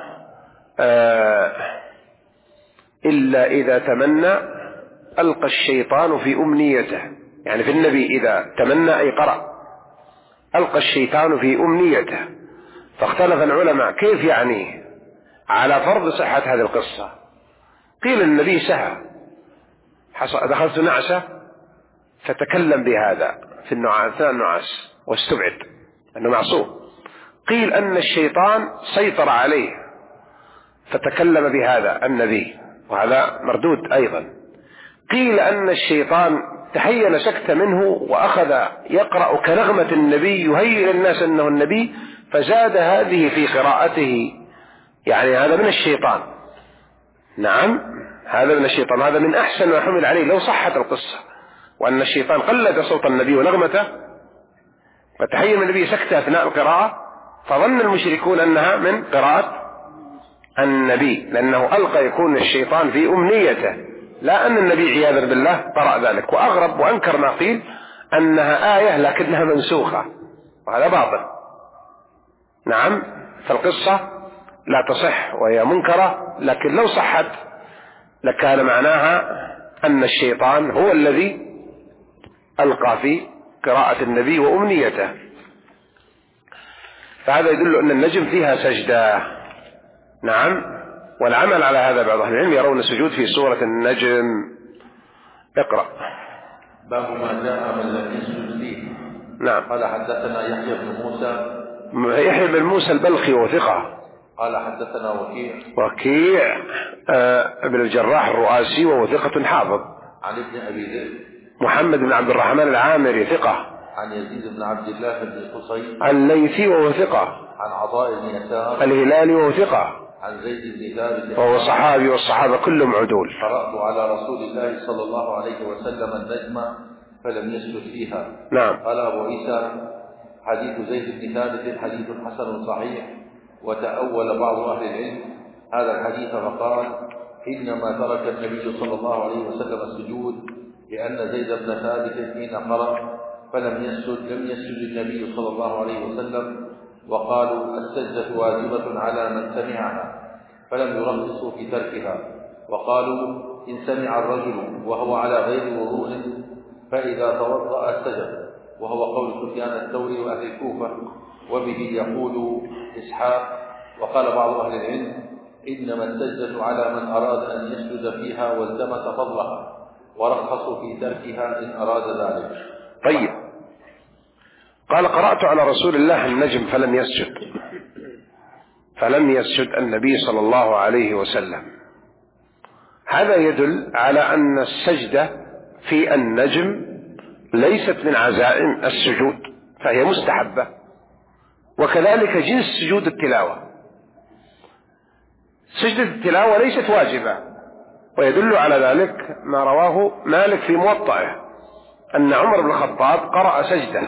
Speaker 1: إلا إذا تمنى ألقى الشيطان في أمنيته، يعني في النبي إذا تمنى أي قرأ ألقى الشيطان في أمنيته. فاختلف العلماء كيف يعني على فرض صحة هذه القصة. قيل النبي سهى، دخلت نعسة فتكلم بهذا في النعاس واستبعد أنه معصوم. قيل أن الشيطان سيطر عليه فتكلم بهذا النبي، وهذا مردود أيضا. قيل أن الشيطان تحيل سكت منه وأخذ يقرأ كنغمة النبي يهيئ الناس أنه النبي، فزاد هذه في قراءته، يعني هذا من الشيطان. هذا من الشيطان، هذا من أحسن ما حمل عليه لو صحت القصة، وأن الشيطان قلد صوت النبي ونغمته فتحيل النبي سكتة أثناء القراءة، فظن المشركون أنها من قراءة النبي، لأنه ألقى يكون الشيطان في أمنيته، لا أن النبي عياذا بالله قرأ ذلك. وأغرب وأنكر ما قيل أنها آية لكنها منسوخة، وهذا باطل. فالقصة لا تصح وهي منكرة، لكن لو صحت لكان معناها أن الشيطان هو الذي ألقى في قراءة النبي وأمنيته. فهذا يدل أن النجم فيها سجدة. والعمل على هذا بعض أهل العلم يرون السجود في سورة النجم. اقرأ.
Speaker 2: باب ما جاء من لم يسجد فيه. قال حدثنا
Speaker 1: يحيى بن موسى البلخي وثقة.
Speaker 2: قال حدثنا
Speaker 1: وكيع ابن الجراح الرؤاسي وهو ثقة حافظ.
Speaker 2: عن ابن أبي ذئب
Speaker 1: محمد بن عبد الرحمن العامري ثقة.
Speaker 2: عن يزيد بن عبد الله بن قصي
Speaker 1: الليثي وهو ثقة.
Speaker 2: عن عطاء بن يسار
Speaker 1: الهلالي وهو ثقة.
Speaker 2: عن زيد بن ثابت
Speaker 1: وهو صحابي، والصحابة كلهم عدول.
Speaker 2: قرأت على رسول الله صلى الله عليه وسلم النجم فلم يسجد فيها. قال أبو عيسى: حديث زيد بن ثابت حديث حسن صحيح. وتأول بعض أهل العلم هذا الحديث فقال: إنما ترك النبي صلى الله عليه وسلم السجود لأن زيد بن ثابت حين قرأ فلم يسجد لم يسجد النبي صلى الله عليه وسلم، وقالوا السجدة واجبة على من سمعها فلم يرخصوا في تركها. وقالوا إن سمع الرجل وهو على غير وضوء فإذا توضأ سجد، وهو قول سفيان الثوري وأهل الكوفة، وبه يقول إسحاق وقال بعض أهل العلم إنما السجدة على من أراد أن يسجد فيها والتمس فضلها، ورخصوا في تركها إن أراد ذلك.
Speaker 1: طيب، قال قرأت على رسول الله النجم فلم يسجد النبي صلى الله عليه وسلم. هذا يدل على أن السجدة في النجم ليست من عزائم السجود، فهي مستحبة، وكذلك جنس سجود التلاوة. سجدة التلاوة ليست واجبة، ويدل على ذلك ما رواه مالك في موطئه أن عمر بن الخطاب قرأ سجدة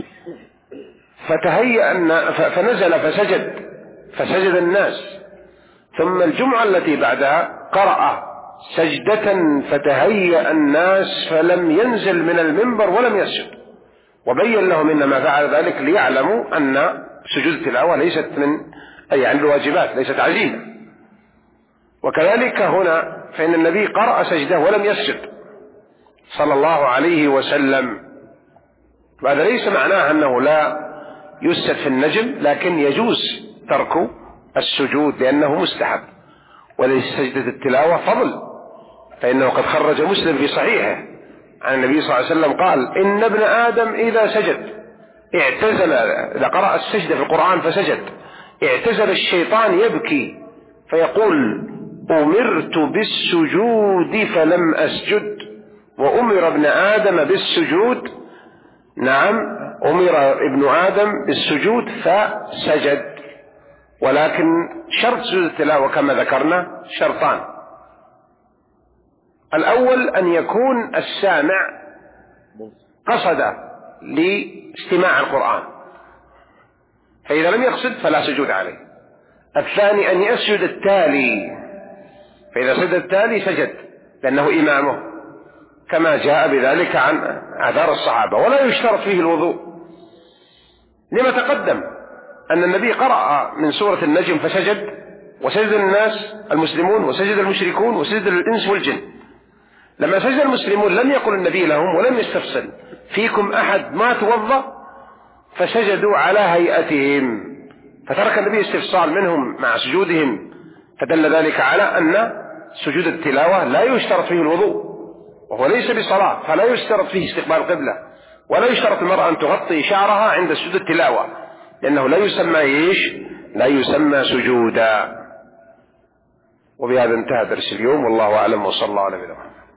Speaker 1: فنزل فسجد الناس، ثم الجمعة التي بعدها قرأ سجدة فتهيأ الناس فلم ينزل من المنبر ولم يسجد، وبين لهم إنما فعل ذلك ليعلموا أن سجود التلاوة ليست من الواجبات، ليست عزيمة. وكذلك هنا فإن النبي قرأ سجدة ولم يسجد صلى الله عليه وسلم، وهذا ليس معناه أنه لا يسجد في النجم، لكن يجوز ترك السجود لأنه مستحب، ولسجدة التلاوة فضل، فإنه قد خرج مسلم في صحيحه عن النبي صلى الله عليه وسلم قال إن ابن آدم إذا سجد اعتزل، إذا قرأ السجدة في القرآن فسجد اعتزل الشيطان يبكي فيقول أمرت بالسجود فلم أسجد، وأمر ابن آدم بالسجود، نعم أمر ابن آدم بالسجود فسجد. ولكن شرط سجود التلاوة كما ذكرنا شرطان: الأول أن يكون السامع قصد لاستماع القرآن، فإذا لم يقصد فلا سجود عليه. الثاني أن يسجد التالي، فإذا سجد التالي سجد لأنه إمامه، كما جاء بذلك عن آثار الصحابة. ولا يشترط فيه الوضوء، لما تقدم أن النبي قرأ من سورة النجم فسجد، وسجد الناس المسلمون وسجد المشركون وسجد الإنس والجن. لما سجد المسلمون لم يقل النبي لهم ولم يستفصل فيكم أحد ما توضأ، فسجدوا على هيئتهم، فترك النبي استفصال منهم مع سجودهم، فدل ذلك على أن سجود التلاوة لا يشترط فيه الوضوء، وهو ليس بصلاة، فلا يشترط فيه استقبال القبلة، ولا يشترط المرأة أن تغطي شعرها عند سجود التلاوة، لأنه لا يسمى سجودا. وبهذا انتهى درس اليوم، والله أعلم، وصلى الله على نبينا محمد.